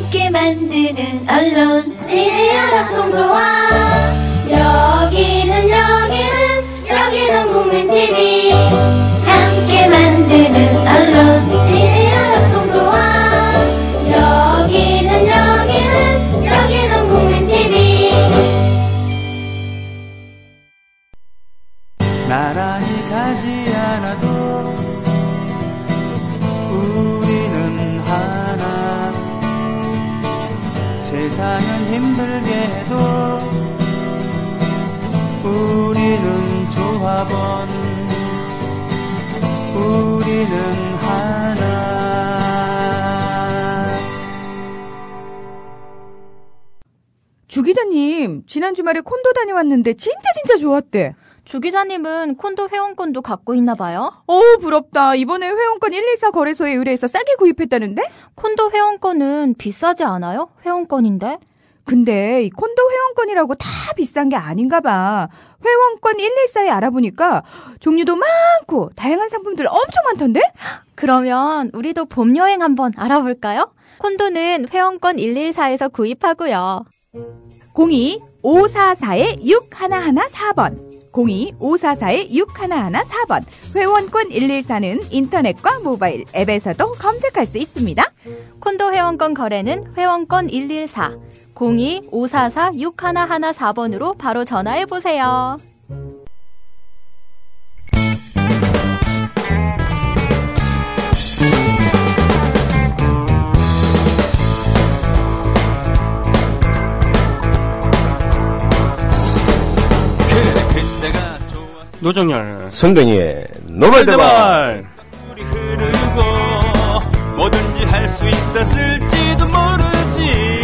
함께 만드는 언론 미디어 협동조합. 여기는 국민TV. 함께 만드는 언론 미디어 협동조합. 여기는 국민TV. 나란히 가지 않아도 우리는 하나. 세상은 힘들게 해도 우리는 조합원. 우리는 하나. 주 기자님, 지난 주말에 콘도 다녀왔는데 진짜 좋았대. 주 기자님은 콘도 회원권도 갖고 있나 봐요? 부럽다. 이번에 회원권 114 거래소에 의뢰해서 싸게 구입했다는데? 콘도 회원권은 비싸지 않아요? 회원권인데? 근데 이 콘도 회원권이라고 다 비싼 게 아닌가 봐. 회원권 114에 알아보니까 종류도 많고 다양한 상품들 엄청 많던데? 그러면 우리도 봄 여행 한번 알아볼까요? 콘도는 회원권 114에서 구입하고요. 02-544-6114번 02-544-6114번 회원권 114는 인터넷과 모바일 앱에서도 검색할 수 있습니다. 콘도 회원권 거래는 회원권 114 02-544-6114번으로 바로 전화해보세요. 노정열 손뱅이의 노발대발. 우리 흐르고 뭐든지 할 수 있었을지도 모르지.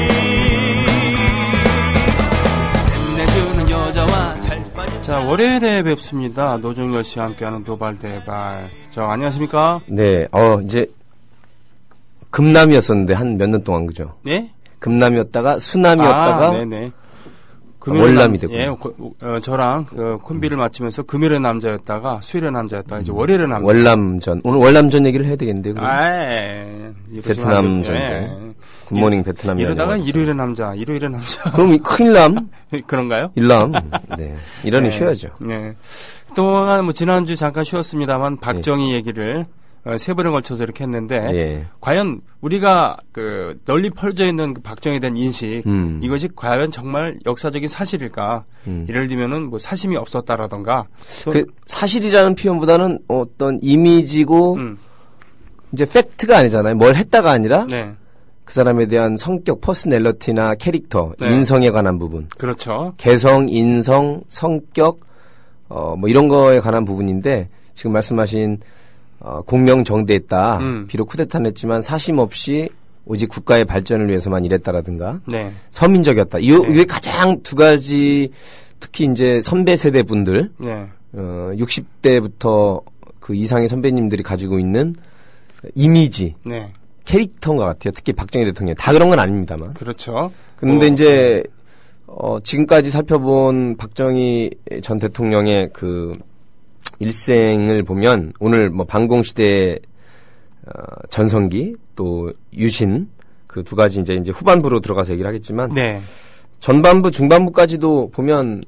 끝내주는 여자와 잘 빠진. 자, 월요일에 뵙습니다. 노정열 씨와 함께하는 노발대발. 자, 안녕하십니까? 네, 이제 금남이었었는데 한 몇 년 동안 그죠? 네? 금남이었다가 수남이었다가 네네. 월남이 되고. 예, 저랑 그 콤비를 마치면서 금요일의 남자였다가 수요일의 남자였다가 이제 월요일의 남자. 월남전. 오늘 월남전 얘기를 해야 되겠는데. 베트남 전쟁. 예. 굿모닝 베트남. 이러다가 일요일의 남자. 그럼 큰일 남? 그런가요? 일남. 네. 이러니 쉬어야죠. 네. 또한 뭐 지난주 잠깐 쉬었습니다만 박정희 얘기를 세 번에 걸쳐서 이렇게 했는데 과연 우리가 그 널리 퍼져 있는 그 박정희에 대한 인식 이것이 과연 정말 역사적인 사실일까? 예를 들면은 뭐 사심이 없었다라던가 그 사실이라는 표현보다는 어떤 이미지고 이제 팩트가 아니잖아요. 뭘 했다가 아니라 그 사람에 대한 성격, 퍼스널리티나 캐릭터, 인성에 관한 부분. 그렇죠. 개성, 인성, 성격 뭐 이런 거에 관한 부분인데 지금 말씀하신 공명정대했다. 비록 쿠데타는 했지만 사심 없이 오직 국가의 발전을 위해서만 일했다라든가. 서민적이었다. 이게 가장 두 가지 특히 이제 선배 세대 분들 60대부터 그 이상의 선배님들이 가지고 있는 이미지, 캐릭터인 것 같아요. 특히 박정희 대통령. 다 그런 건 아닙니다만. 그렇죠. 근데 이제 지금까지 살펴본 박정희 전 대통령의 그 일생을 보면 오늘 뭐 방공시대 전성기 또 유신 그 두 가지 이제 후반부로 들어가서 얘기를 하겠지만 전반부 중반부까지도 보면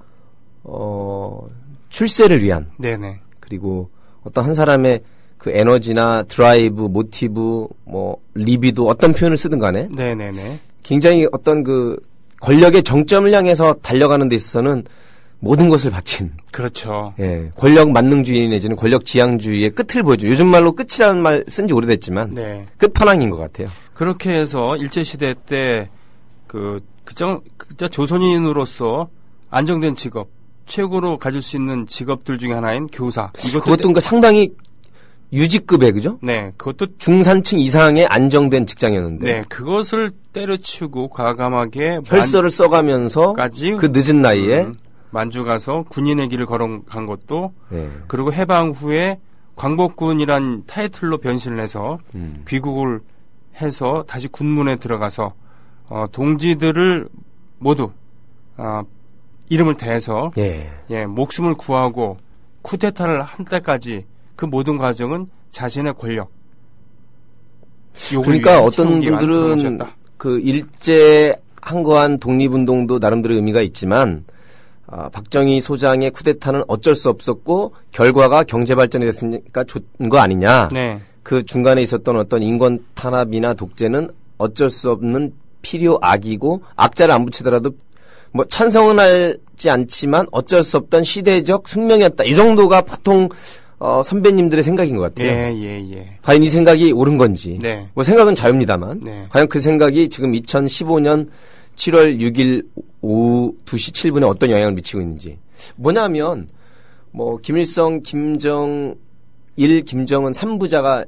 출세를 위한 그리고 어떤 한 사람의 그 에너지나 드라이브, 모티브, 뭐 리비도 어떤 표현을 쓰든 간에 굉장히 어떤 그 권력의 정점을 향해서 달려가는 데 있어서는 모든 것을 바친. 그렇죠. 예. 권력 만능주의 내지는 권력 지향주의의 끝을 보여줘. 요즘 말로 끝이라는 말 쓴 지 오래됐지만. 끝판왕인 것 같아요. 그렇게 해서 일제시대 때 그저 조선인으로서 안정된 직업, 최고로 가질 수 있는 직업들 중에 하나인 교사. 그것도 그러니까 상당히 유직급에, 그죠? 그것도 중산층 이상의 안정된 직장이었는데. 그것을 때려치우고 과감하게 혈서를 써가면서 그 늦은 나이에 만주 가서 군인의 길을 걸어간 것도 그리고 해방 후에 광복군이란 타이틀로 변신을 해서 귀국을 해서 다시 군문에 들어가서 동지들을 모두 이름을 대해서 목숨을 구하고 쿠데타를 한 때까지 그 모든 과정은 자신의 권력 그러니까 어떤 분들은 그 일제 항거한 독립운동도 나름대로 의미가 있지만 박정희 소장의 쿠데타는 어쩔 수 없었고 결과가 경제 발전이 됐으니까 좋은 거 아니냐. 네. 그 중간에 있었던 어떤 인권 탄압이나 독재는 어쩔 수 없는 필요 악이고 악자를 안 붙이더라도 뭐 찬성은 하지 않지만 어쩔 수 없던 시대적 숙명이었다. 이 정도가 보통 선배님들의 생각인 것 같아요. 예. 과연 이 생각이 옳은 건지. 네. 뭐 생각은 자유입니다만. 네. 과연 그 생각이 지금 2015년 7월 6일 오후 2시 7분에 어떤 영향을 미치고 있는지. 뭐냐면 뭐 김일성, 김정일, 김정은 3부자가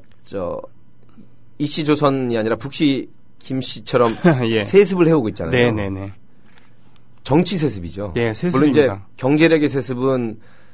이씨조선이 아니라 북씨 김씨처럼 예. 세습을 해오고 있잖아요. 네네네. 정치 세습이죠. 네, 세습입니다. 물론 이제 경제력의 세습은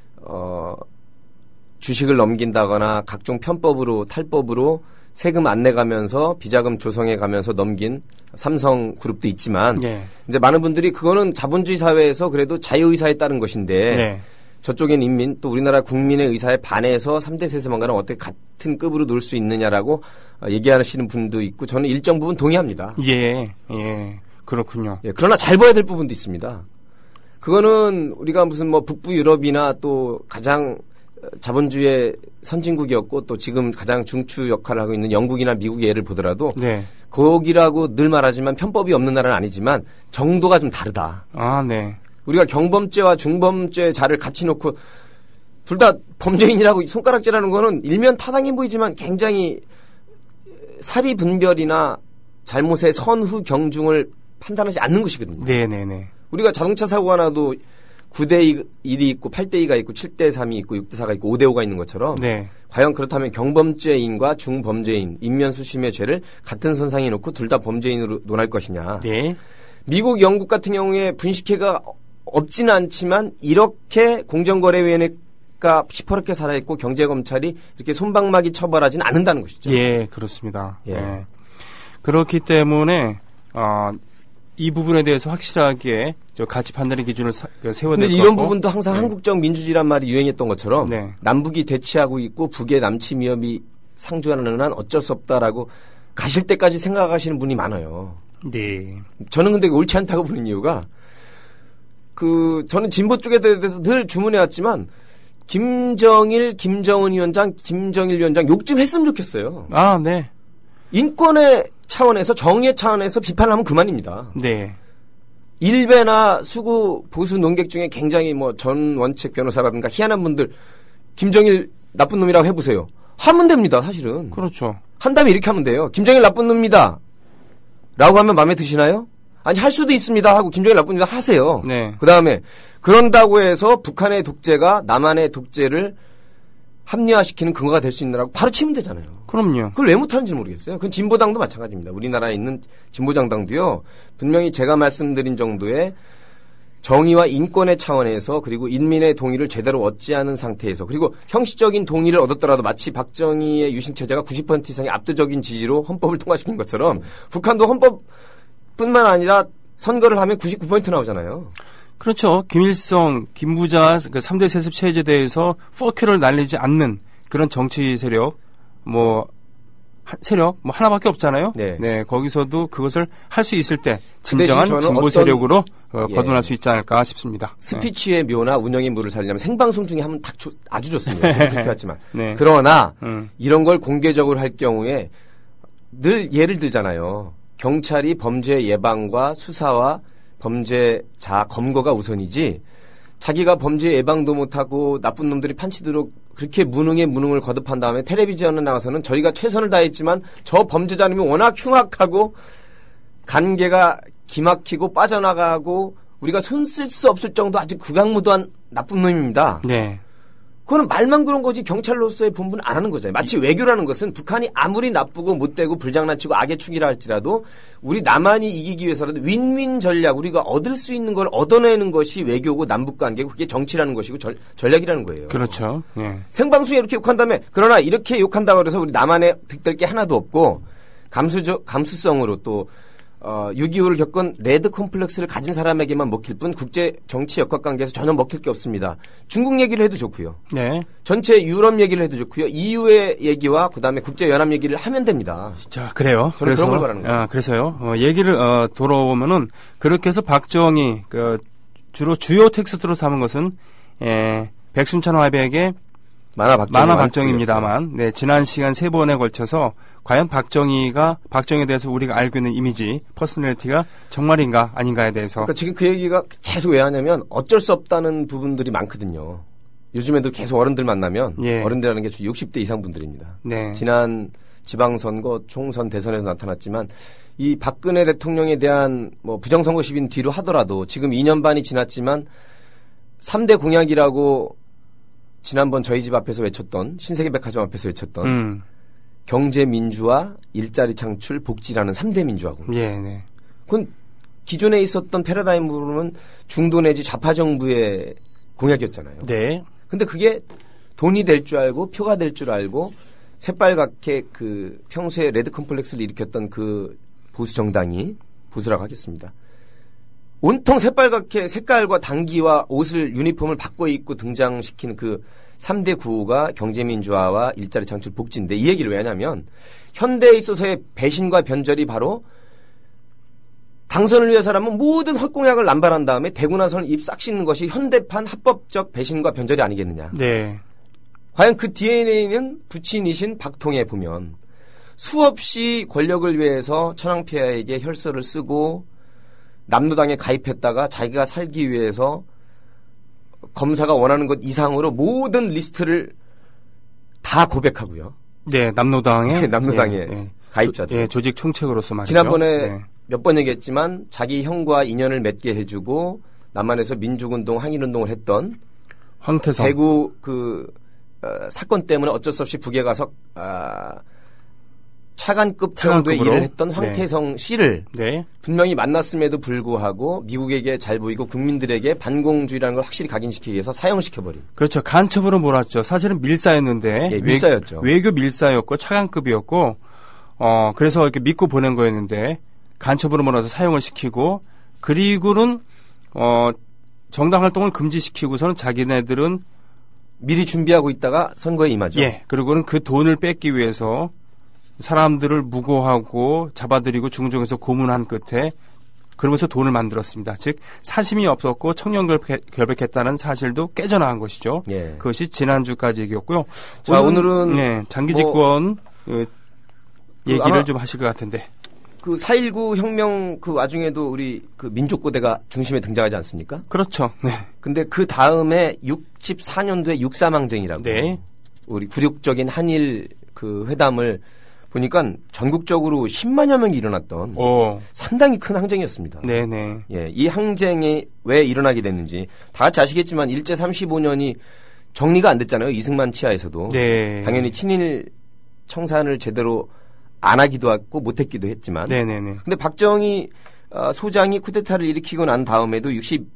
주식을 넘긴다거나 각종 편법으로 탈법으로 세금 안 내가면서 비자금 조성해 가면서 넘긴 삼성그룹도 있지만 네. 이제 많은 분들이 그거는 자본주의 사회에서 그래도 자유의사에 따른 것인데 네. 저쪽엔 인민 또 우리나라 국민의 의사에 반해서 3대 세습안과는 어떻게 같은 급으로 놀 수 있느냐라고 얘기하시는 분도 있고 저는 일정 부분 동의합니다. 예. 그렇군요. 예, 그러나 잘 봐야 될 부분도 있습니다. 그거는 우리가 무슨 뭐 북부 유럽이나 또 가장 자본주의의 선진국이었고 또 지금 가장 중추 역할을 하고 있는 영국이나 미국의 예를 보더라도 네. 거기라고 늘 말하지만 편법이 없는 나라는 아니지만 정도가 좀 다르다. 아, 네. 우리가 경범죄와 중범죄 자를 같이 놓고 둘 다 범죄인이라고 손가락질하는 거는 일면 타당해 보이지만 굉장히 사리 분별이나 잘못의 선후 경중을 판단하지 않는 것이거든요. 네네네. 우리가 자동차 사고가 나도 9대 1이 있고 8대 2가 있고 7대 3이 있고 6대 4가 있고 5대 5가 있는 것처럼 네. 과연 그렇다면 경범죄인과 중범죄인, 인면수심의 죄를 같은 선상에 놓고 둘 다 범죄인으로 논할 것이냐. 네. 미국, 영국 같은 경우에 분식회가 없지는 않지만 이렇게 공정거래위원회가 시퍼렇게 살아있고 경제검찰이 이렇게 손방망이 처벌하지는 않는다는 것이죠. 예, 그렇습니다. 예. 그렇기 때문에 이 부분에 대해서 확실하게 가치 판단의 기준을 세워야 될 것 같고. 이런 부분도 항상 한국적 민주주의란 말이 유행했던 것처럼 남북이 대치하고 있고 북의 남침 위협이 상존하는 한 어쩔 수 없다라고 가실 때까지 생각하시는 분이 많아요. 네. 저는 근데 옳지 않다고 보는 이유가 저는 진보 쪽에 대해서 늘 주문해왔지만 김정일, 김정은 위원장, 김정일 위원장 욕 좀 했으면 좋겠어요. 아, 네. 인권의 차원에서 정의의 차원에서 비판을 하면 그만입니다. 네. 일베나 수구 보수 논객 중에 굉장히 뭐 전원책 변호사라든가 희한한 분들 김정일 나쁜 놈이라고 해보세요. 하면 됩니다, 사실은. 그렇죠. 한다면 이렇게 하면 돼요. 김정일 나쁜 놈입니다. 라고 하면 마음에 드시나요? 아니, 할 수도 있습니다 하고 김정일 나쁜 놈이다 하세요. 네. 그 다음에 그런다고 해서 북한의 독재가 남한의 독재를 합리화시키는 근거가 될 수 있느라고 바로 치면 되잖아요. 그럼요. 그걸 왜 못하는지 모르겠어요. 그건 진보당도 마찬가지입니다. 우리나라에 있는 진보정당도요. 분명히 제가 말씀드린 정도의 정의와 인권의 차원에서 그리고 인민의 동의를 제대로 얻지 않은 상태에서 그리고 형식적인 동의를 얻었더라도 마치 박정희의 유신체제가 90% 이상의 압도적인 지지로 헌법을 통과시킨 것처럼 북한도 헌법뿐만 아니라 선거를 하면 99% 나오잖아요. 그렇죠. 김일성, 김부자 그 3대 세습 체제에 대해서 퍼큐를 날리지 않는 그런 정치 세력 하나밖에 없잖아요. 네. 거기서도 그것을 할 수 있을 때 진정한 진보 세력으로 거듭날 수 있지 않을까 싶습니다. 스피치의 묘나 운영의 묘를 살리려면 생방송 중에 하면 아주 좋습니다. 그렇게 하지만 네. 그러나 이런 걸 공개적으로 할 경우에 늘 예를 들잖아요. 경찰이 범죄 예방과 수사와 범죄자 검거가 우선이지 자기가 범죄 예방도 못하고 나쁜 놈들이 판치도록 그렇게 무능에 무능을 거듭한 다음에 텔레비전에 나와서는 저희가 최선을 다했지만 저 범죄자님이 워낙 흉악하고 관계가 기막히고 빠져나가고 우리가 손 쓸 수 없을 정도 아주 극악무도한 나쁜 놈입니다. 네. 그거는 말만 그런 거지 경찰로서의 분분은 안 하는 거잖아요. 마치 외교라는 것은 북한이 아무리 나쁘고 못되고 불장난치고 악의 축이라 할지라도 우리 남한이 이기기 위해서라도 윈윈 전략 우리가 얻을 수 있는 걸 얻어내는 것이 외교고 남북관계고 그게 정치라는 것이고 전략이라는 거예요. 그렇죠. 예. 생방송에 이렇게 욕한 다음에 그러나 이렇게 욕한다고 해서 우리 남한에 득될 게 하나도 없고 감수성으로 또 6.25를 겪은 레드 콤플렉스를 가진 사람에게만 먹힐 뿐 국제 정치 역학관계에서 전혀 먹힐 게 없습니다. 중국 얘기를 해도 좋고요. 네. 전체 유럽 얘기를 해도 좋고요. EU의 얘기와 그다음에 국제연합 얘기를 하면 됩니다. 자, 그래요. 저는 그런 걸 바라는 거예요. 그래서요. 얘기를 돌아보면은 그렇게 해서 박정희 주로 주요 텍스트로 삼은 것은 백순찬 화백의 만화 박정희입니다만, 네, 지난 시간 3번에 걸쳐서 과연 박정희에 대해서 우리가 알고 있는 이미지, 퍼스널리티가 정말인가 아닌가에 대해서. 그러니까 지금 그 얘기가 계속 왜 하냐면 어쩔 수 없다는 부분들이 많거든요. 요즘에도 계속 어른들 만나면 어른들이라는 게 60대 이상 분들입니다. 네. 지난 지방선거, 총선, 대선에서 나타났지만 이 박근혜 대통령에 대한 뭐 부정선거 시비는 뒤로 하더라도 지금 2년 반이 지났지만 3대 공약이라고 지난번 저희 집 앞에서 외쳤던 신세계백화점 앞에서 외쳤던 경제 민주화, 일자리 창출, 복지라는 3대 민주화고. 예, 네. 그건 기존에 있었던 패러다임으로는 중도 내지 좌파 정부의 공약이었잖아요. 네. 근데 그게 돈이 될 줄 알고 표가 될 줄 알고 새빨갛게 그 평소에 레드 컴플렉스를 일으켰던 그 보수 정당이 보수라고 하겠습니다. 온통 새빨갛게 색깔과 당기와 옷을 유니폼을 바꿔 입고 등장시킨 그 3대 구호가 경제민주화와 일자리 창출 복지인데 이 얘기를 왜 하냐면 현대에 있어서의 배신과 변절이 바로 당선을 위해서라면 모든 헛공약을 남발한 다음에 되고 나서는 입 싹 씻는 것이 현대판 합법적 배신과 변절이 아니겠느냐. 네. 과연 그 DNA는 부친이신 박통에 보면 수없이 권력을 위해서 천황폐하에게 혈서를 쓰고 남노당에 가입했다가 자기가 살기 위해서 검사가 원하는 것 이상으로 모든 리스트를 다 고백하고요. 네, 남노당의 가입자들. 조직 총책으로서 말이죠. 지난번에 몇 번 얘기했지만 자기 형과 인연을 맺게 해주고 남한에서 민주운동, 항일운동을 했던 황태성. 대구 사건 때문에 어쩔 수 없이 북에 가서 차관급 정도의 일을 했던 황태성 씨를 분명히 만났음에도 불구하고 미국에게 잘 보이고 국민들에게 반공주의라는 걸 확실히 각인시키기 위해서 사형시켜버린. 그렇죠. 간첩으로 몰았죠. 사실은 밀사였는데. 밀사였죠. 외교 밀사였고 차관급이었고 그래서 이렇게 믿고 보낸 거였는데 간첩으로 몰아서 사형을 시키고 그리고는 정당 활동을 금지시키고서는 자기네들은 미리 준비하고 있다가 선거에 임하죠. 예. 그리고는 그 돈을 뺏기 위해서 사람들을 무고하고 잡아들이고 중종에서 고문한 끝에 그러면서 돈을 만들었습니다. 즉 사심이 없었고 청렴결백했다는 사실도 깨져나간 것이죠. 예. 그것이 지난주까지 얘기였고요. 자, 오늘은 장기 집권 얘기를 좀 하실 것 같은데. 그 4.19 혁명 그 와중에도 우리 그 민족고대가 중심에 등장하지 않습니까? 그렇죠. 네. 근데 그 다음에 64년도에 육삼항쟁이라고. 네. 우리 굴욕적인 한일 그 회담을 보니까 전국적으로 10만여 명이 일어났던 상당히 큰 항쟁이었습니다. 네네. 예, 이 항쟁이 왜 일어나게 됐는지 다 같이 아시겠지만 일제 35년이 정리가 안 됐잖아요. 이승만 치하에서도. 네. 당연히 친일 청산을 제대로 안 하기도 했고 못했기도 했지만. 네네네. 근데 박정희 소장이 쿠데타를 일으키고 난 다음에도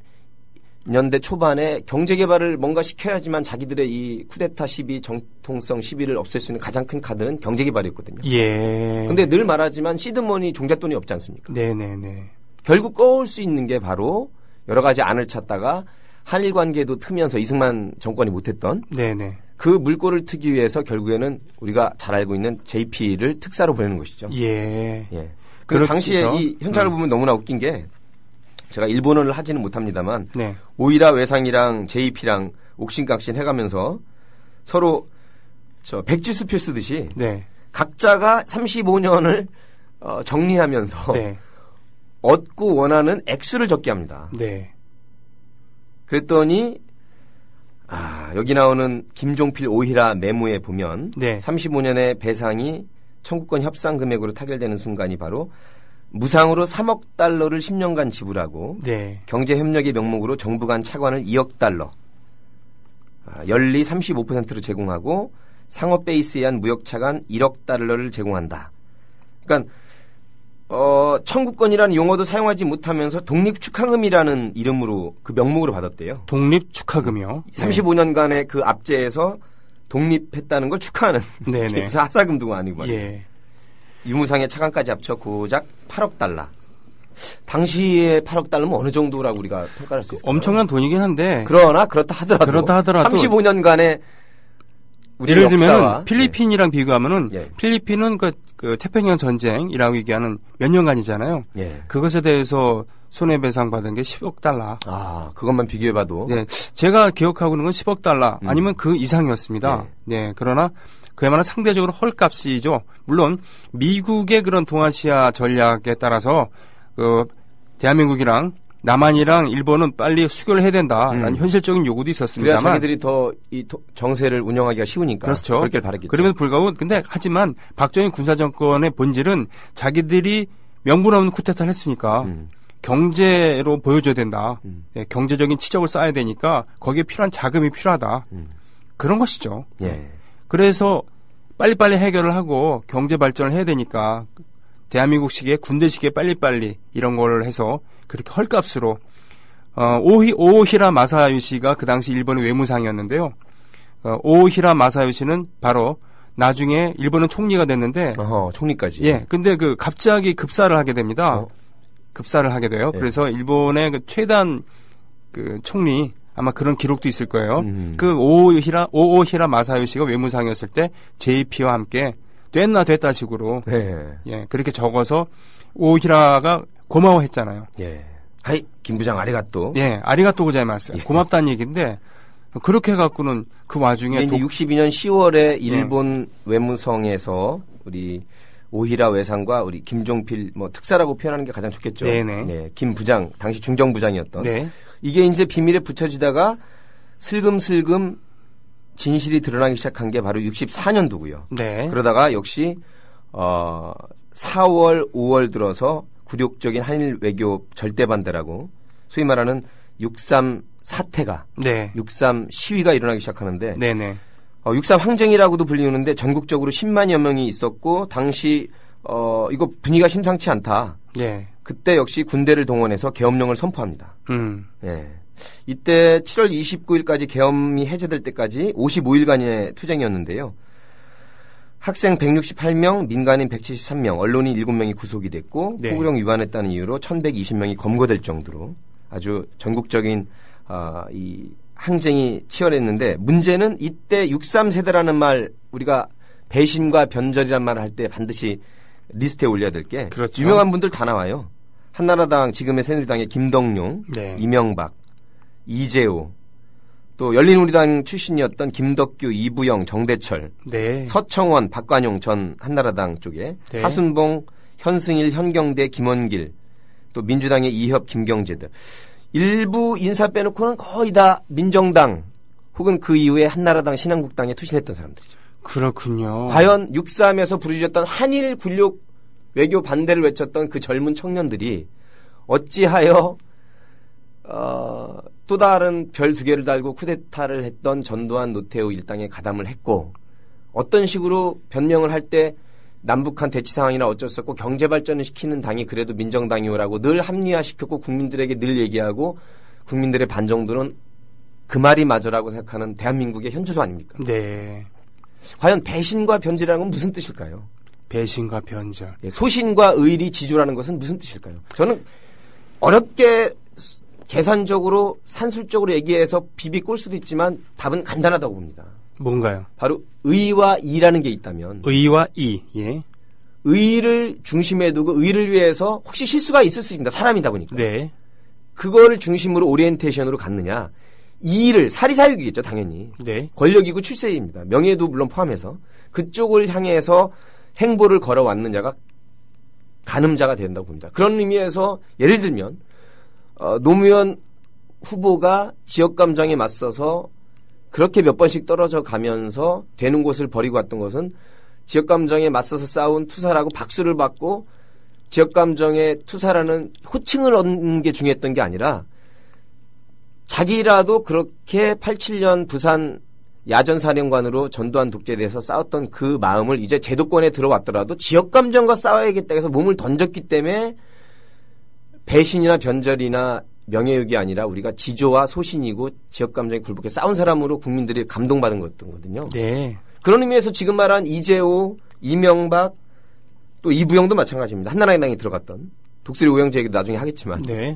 60년대 초반에 경제개발을 뭔가 시켜야지만 자기들의 이 쿠데타 시비, 정통성 시비를 없앨 수 있는 가장 큰 카드는 경제개발이었거든요. 예. 근데 늘 말하지만 시드머니 종잣돈이 없지 않습니까? 네네네. 결국 꺼올 수 있는 게 바로 여러 가지 안을 찾다가 한일 관계도 트면서 이승만 정권이 못했던 네네. 그 물꼬를 트기 위해서 결국에는 우리가 잘 알고 있는 JP를 특사로 보내는 것이죠. 예. 예. 그 당시에 이 현장을 보면 너무나 웃긴 게 제가 일본어를 하지는 못합니다만 오이라 외상이랑 JP랑 옥신각신 해가면서 서로 백지수표 쓰듯이 각자가 35년을 정리하면서 얻고 원하는 액수를 적게 합니다. 그랬더니 여기 나오는 김종필 오이라 메모에 보면 35년의 배상이 청구권 협상 금액으로 타결되는 순간이 바로 무상으로 3억 달러를 10년간 지불하고 경제협력의 명목으로 정부 간 차관을 2억 달러 연리 35%로 제공하고 상업 베이스에 한 무역 차관 1억 달러를 제공한다. 그러니까 청구권이라는 용어도 사용하지 못하면서 독립축하금이라는 이름으로 그 명목으로 받았대요. 독립축하금이요? 35년간의 그 압제에서 독립했다는 걸 축하하는. 무슨 하사금도 아니고. 유무상의 차관까지 합쳐 고작 8억 달러. 당시에 8억 달러면 어느 정도라고 우리가 평가할 수 있을까요? 엄청난 돈이긴 한데. 그러나 그렇다 하더라도 35년간의 예를 들면 필리핀이랑 비교하면은 필리핀은 그 태평양 전쟁이라고 얘기하는 몇 년간이잖아요. 그것에 대해서 손해배상 받은 게 10억 달러. 아, 그것만 비교해봐도. 네, 제가 기억하고는 건 10억 달러 아니면 그 이상이었습니다. 네, 그러나 그야말로 상대적으로 헐값이죠. 물론 미국의 그런 동아시아 전략에 따라서 그 대한민국이랑 남한이랑 일본은 빨리 수교를 해야 된다라는 현실적인 요구도 있었습니다만. 그래야 자기들이 더 이 정세를 운영하기가 쉬우니까. 그렇죠. 그렇게 바랬겠죠. 그럼에도 불구하고 근데 하지만 박정희 군사정권의 본질은 자기들이 명분 없는 쿠데타를 했으니까 경제로 보여줘야 된다. 네, 경제적인 치적을 쌓아야 되니까 거기에 필요한 자금이 필요하다. 그런 것이죠. 그래서 빨리빨리 해결을 하고 경제 발전을 해야 되니까 대한민국식의 군대식의 빨리빨리 이런 걸 해서 그렇게 헐값으로 오히라 마사요시가 그 당시 일본의 외무상이었는데요. 오히라 마사요시는 바로 나중에 일본은 총리가 됐는데 총리까지. 예. 근데 그 갑자기 급사를 하게 됩니다. 급사를 하게 돼요. 그래서 일본의 그 최단 그 총리 아마 그런 기록도 있을 거예요. 그 오히라 마사요시가 외무상이었을 때 JP와 함께 됐다 식으로 예, 그렇게 적어서 오히라가 고마워했잖아요. 하이 김 부장 아리가또. 예, 아리가또 고자이마스. 고맙다는 얘기인데 그렇게 해갖고는 그 와중에 이제 62년 10월에 일본 외무성에서 우리 오히라 외상과 우리 김종필 뭐 특사라고 표현하는 게 가장 좋겠죠. 네, 김 부장 당시 중정부장이었던. 이게 이제 비밀에 붙여지다가 슬금슬금 진실이 드러나기 시작한 게 바로 64년도고요. 그러다가 역시 4월, 5월 들어서 굴욕적인 한일 외교 절대 반대라고 소위 말하는 63 사태가 63 시위가 일어나기 시작하는데 63 항쟁이라고도 불리우는데 전국적으로 10만여 명이 있었고 당시 이거 분위기가 심상치 않다. 그때 역시 군대를 동원해서 계엄령을 선포합니다. 이때 7월 29일까지 계엄이 해제될 때까지 55일간의 투쟁이었는데요. 학생 168명, 민간인 173명, 언론인 7명이 구속이 됐고 포구령 위반했다는 이유로 1120명이 검거될 정도로 아주 전국적인 이 항쟁이 치열했는데 문제는 이때 63세대라는 말 우리가 배신과 변절이란 말을 할 때 반드시 리스트에 올려야 될 게 유명한 분들 다 나와요. 한나라당 지금의 새누리당의 김덕룡, 이명박, 이재호, 또 열린우리당 출신이었던 김덕규, 이부영, 정대철, 서청원, 박관용 전 한나라당 쪽에 하순봉, 현승일, 현경대, 김원길, 또 민주당의 이협, 김경재들. 일부 인사 빼놓고는 거의 다 민정당 혹은 그 이후에 한나라당, 신한국당에 투신했던 사람들이죠. 그렇군요. 과연 63에서 부르짖었던 한일 굴욕 외교 반대를 외쳤던 그 젊은 청년들이 어찌하여 또 다른 별 2개를 달고 쿠데타를 했던 전두환, 노태우 일당에 가담을 했고 어떤 식으로 변명을 할 때 남북한 대치 상황이나 어쩔 수 없고 경제 발전을 시키는 당이 그래도 민정당이오라고 늘 합리화시켰고 국민들에게 늘 얘기하고 국민들의 반 정도는 그 말이 맞으라고 생각하는 대한민국의 현주소 아닙니까? 과연 배신과 변절이라는 건 무슨 뜻일까요? 배신과 변절. 소신과 의리, 지조라는 것은 무슨 뜻일까요? 저는 어렵게 계산적으로 산술적으로 얘기해서 비비 꼴 수도 있지만 답은 간단하다고 봅니다. 뭔가요? 바로 의와 이라는 게 있다면 의와 이. 의를 중심에 두고 의를 위해서 혹시 실수가 있을 수 있습니다. 사람이다 보니까. 그거를 중심으로 오리엔테이션으로 갔느냐. 이를 사리사욕이겠죠. 당연히. 권력이고 출세입니다. 명예도 물론 포함해서. 그쪽을 향해서 행보를 걸어왔느냐가 가늠자가 된다고 봅니다. 그런 의미에서 예를 들면 노무현 후보가 지역감정에 맞서서 그렇게 몇 번씩 떨어져 가면서 되는 곳을 버리고 왔던 것은 지역감정에 맞서서 싸운 투사라고 박수를 받고 지역감정의 투사라는 호칭을 얻는 게 중요했던 게 아니라 자기라도 그렇게 87년 부산 야전사령관으로 전두환 독재에 대해서 싸웠던 그 마음을 이제 제도권에 들어왔더라도 지역감정과 싸워야겠다 해서 몸을 던졌기 때문에 배신이나 변절이나 명예욕이 아니라 우리가 지조와 소신이고 지역감정에 굴복해 싸운 사람으로 국민들이 감동받은 거거든요. 그런 의미에서 지금 말한 이재호, 이명박, 또 이부영도 마찬가지입니다. 한나라당에 들어갔던 독수리 오영재 얘기도 나중에 하겠지만. 네.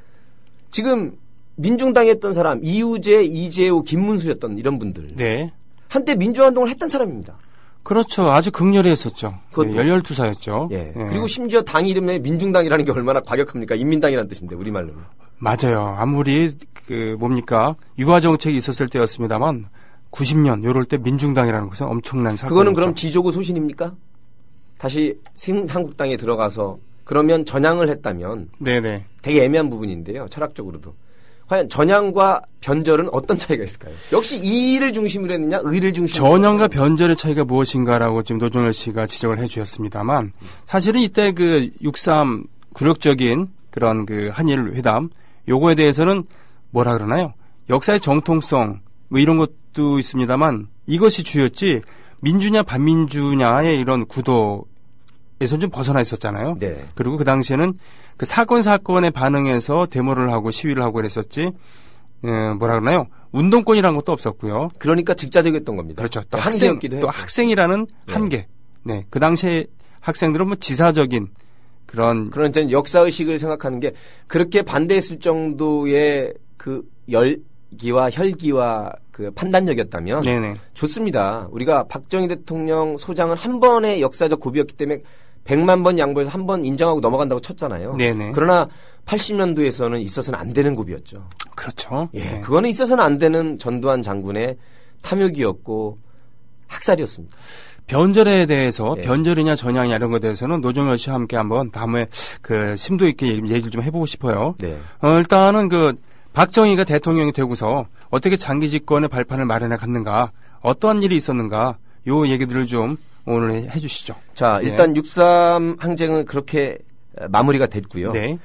지금 민중당에 했던 사람, 이우재, 이재호, 김문수였던 이런 분들. 네. 한때 민주화운동을 했던 사람입니다. 그렇죠. 아주 극렬히 했었죠. 네, 열혈투사였죠. 예. 네. 그리고 심지어 당 이름에 민중당이라는 게 얼마나 과격합니까? 인민당이라는 뜻인데, 우리말로는. 맞아요. 아무리, 뭡니까? 유화정책이 있었을 때였습니다만, 90년, 요럴 때 민중당이라는 것은 엄청난 사건. 그거는 그럼 지조구 소신입니까? 다시 한국당에 들어가서, 그러면 전향을 했다면. 네네. 되게 애매한 부분인데요. 철학적으로도. 과연 전향과 변절은 어떤 차이가 있을까요? 역시 이를 중심으로 했느냐, 의를 중심으로. 전향과 변절의 차이가 무엇인가라고 지금 노정열 씨가 지적을 해 주셨습니다만, 사실은 이때 6.3 굴욕적인 그런 한일 회담, 요거에 대해서는 뭐라 그러나요? 역사의 정통성, 뭐 이런 것도 있습니다만, 이것이 주였지, 민주냐 반민주냐의 이런 구도에서 좀 벗어나 있었잖아요. 네. 그리고 그 당시에는 그 사건에 반응해서 데모를 하고 시위를 하고 그랬었지, 뭐라 그러나요? 운동권이라는 것도 없었고요. 그러니까 직자적이었던 겁니다. 그렇죠. 또 학생이라는 한계. 네. 그 당시에 학생들은 뭐 지사적인 그런 역사의식을 생각하는 게 그렇게 반대했을 정도의 그 열기와 혈기와 그 판단력이었다면 네네. 좋습니다. 우리가 박정희 대통령 소장은 한 번의 역사적 고비였기 때문에 100만 번 양보해서 한 번 인정하고 넘어간다고 쳤잖아요. 네네. 그러나 80년도에서는 있어서는 안 되는 고비였죠. 그렇죠. 예, 네. 그거는 있어서는 안 되는 전두환 장군의 탐욕이었고 학살이었습니다. 변절에 대해서 변절이냐 전향이냐 이런 것에 대해서는 노정열 씨와 함께 한번 다음에 심도 있게 얘기를 좀 해보고 싶어요. 네. 일단은 박정희가 대통령이 되고서 어떻게 장기 집권의 발판을 마련해 갔는가, 어떠한 일이 있었는가, 요 얘기들을 좀 오늘 해주시죠. 자, 일단 6.3 항쟁은 그렇게 마무리가 됐고요. 네.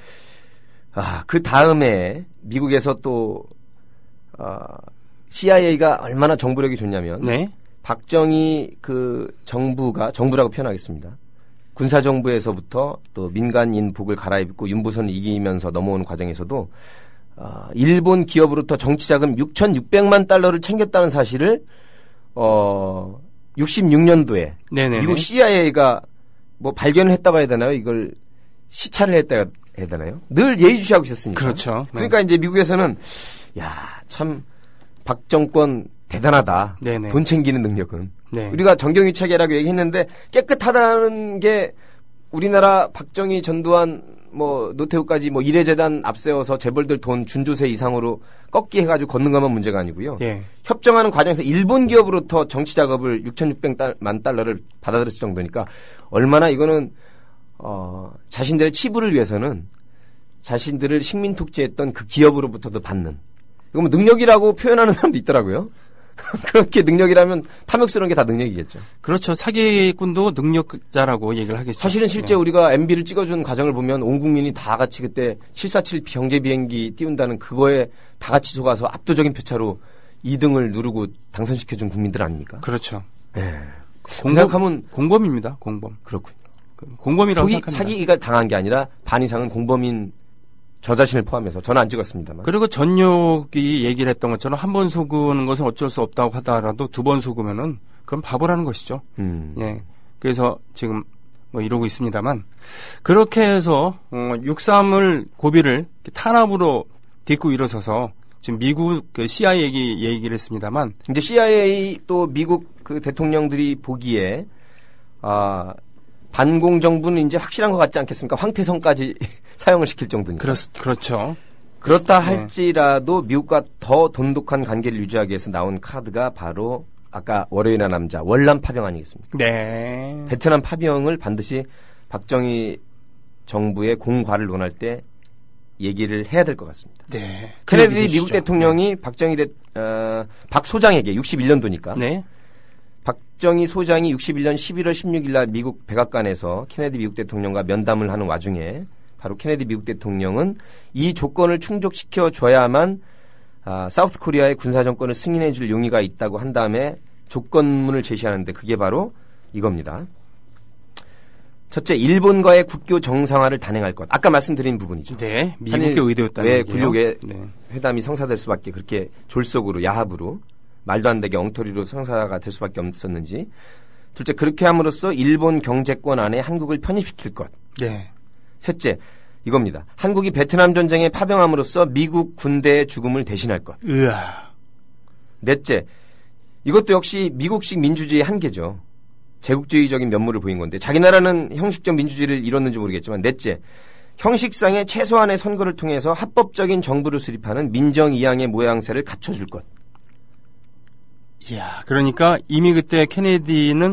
그 다음에 미국에서 또 CIA가 얼마나 정보력이 좋냐면 네. 박정희 정부라고 표현하겠습니다. 군사정부에서부터 또 민간인 복을 갈아입고 윤보선을 이기면서 넘어오는 과정에서도 일본 기업으로부터 정치자금 6,600만 달러를 챙겼다는 사실을 66년도에 네네네. 미국 CIA가 뭐 발견을 했다고 해야 되나요? 이걸 시찰을 했다고 해야 되나요? 늘 예의주시하고 있었으니까. 그렇죠. 네. 그러니까 이제 미국에서는 참 박 정권 대단하다. 네네. 돈 챙기는 능력은. 네. 우리가 정경유 체계라고 얘기했는데 깨끗하다는 게 우리나라 박정희, 전두환, 노태우까지 이래재단 앞세워서 재벌들 돈 준조세 이상으로 꺾기 해가지고 걷는 것만 문제가 아니고요. 예. 협정하는 과정에서 일본 기업으로부터 정치 작업을 6,600만 달러를 받아들였을 정도니까 얼마나 이거는 자신들의 치부를 위해서는 자신들을 식민 독재했던 그 기업으로부터도 받는. 이거 능력이라고 표현하는 사람도 있더라고요. 그렇게 능력이라면 탐욕스러운 게 다 능력이겠죠. 그렇죠. 사기꾼도 능력자라고 얘기를 하겠죠. 사실은 실제 우리가 MB를 찍어준 과정을 보면 온 국민이 다 같이 그때 747 경제 비행기 띄운다는 그거에 다 같이 속아서 압도적인 표차로 2등을 누르고 당선시켜준 국민들 아닙니까? 그렇죠. 네. 생각하면 공범입니다. 공범. 그렇군요. 공범이라고 생각합니다. 사기가 당한 게 아니라 반 이상은 공범인 저 자신을 포함해서 저는 안 찍었습니다만. 그리고 전욕이 얘기를 했던 것처럼 한 번 속은 것은 어쩔 수 없다고 하더라도 두 번 속으면은 그건 바보라는 것이죠. 예. 그래서 지금 이러고 있습니다만 그렇게 해서 6.3을 고비를 탄압으로 딛고 일어서서 지금 미국 CIA 얘기를 했습니다만 이제 CIA 또 미국 대통령들이 보기에 반공 정부는 이제 확실한 것 같지 않겠습니까? 황태성까지 사용을 시킬 정도니까. 그렇죠. 그렇다 할지라도 미국과 더 돈독한 관계를 유지하기 위해서 나온 카드가 바로 아까 월요일의 남자 월남 파병 아니겠습니까? 네. 베트남 파병을 반드시 박정희 정부의 공과를 논할 때 얘기를 해야 될 것 같습니다. 네. 케네디 미국 대통령이 박 소장에게 61년도니까. 네. 박정희 소장이 61년 11월 16일 날 미국 백악관에서 케네디 미국 대통령과 면담을 하는 와중에 바로 케네디 미국 대통령은 이 조건을 충족시켜 줘야만 사우스 코리아의 군사정권을 승인해 줄 용의가 있다고 한 다음에 조건문을 제시하는데 그게 바로 이겁니다. 첫째, 일본과의 국교 정상화를 단행할 것. 아까 말씀드린 부분이죠. 네. 미국의 의도였다는 얘기예요. 굴욕의 회담이 성사될 수밖에 그렇게 졸속으로 야합으로 말도 안 되게 엉터리로 성사가 될 수밖에 없었는지. 둘째, 그렇게 함으로써 일본 경제권 안에 한국을 편입시킬 것. 네. 셋째, 이겁니다. 한국이 베트남 전쟁에 파병함으로써 미국 군대의 죽음을 대신할 것. 으아. 넷째, 이것도 역시 미국식 민주주의의 한계죠. 제국주의적인 면모를 보인 건데 자기 나라는 형식적 민주주의를 이뤘는지 모르겠지만 넷째, 형식상의 최소한의 선거를 통해서 합법적인 정부를 수립하는 민정이양의 모양새를 갖춰줄 것. 이야, 그러니까 이미 그때 케네디는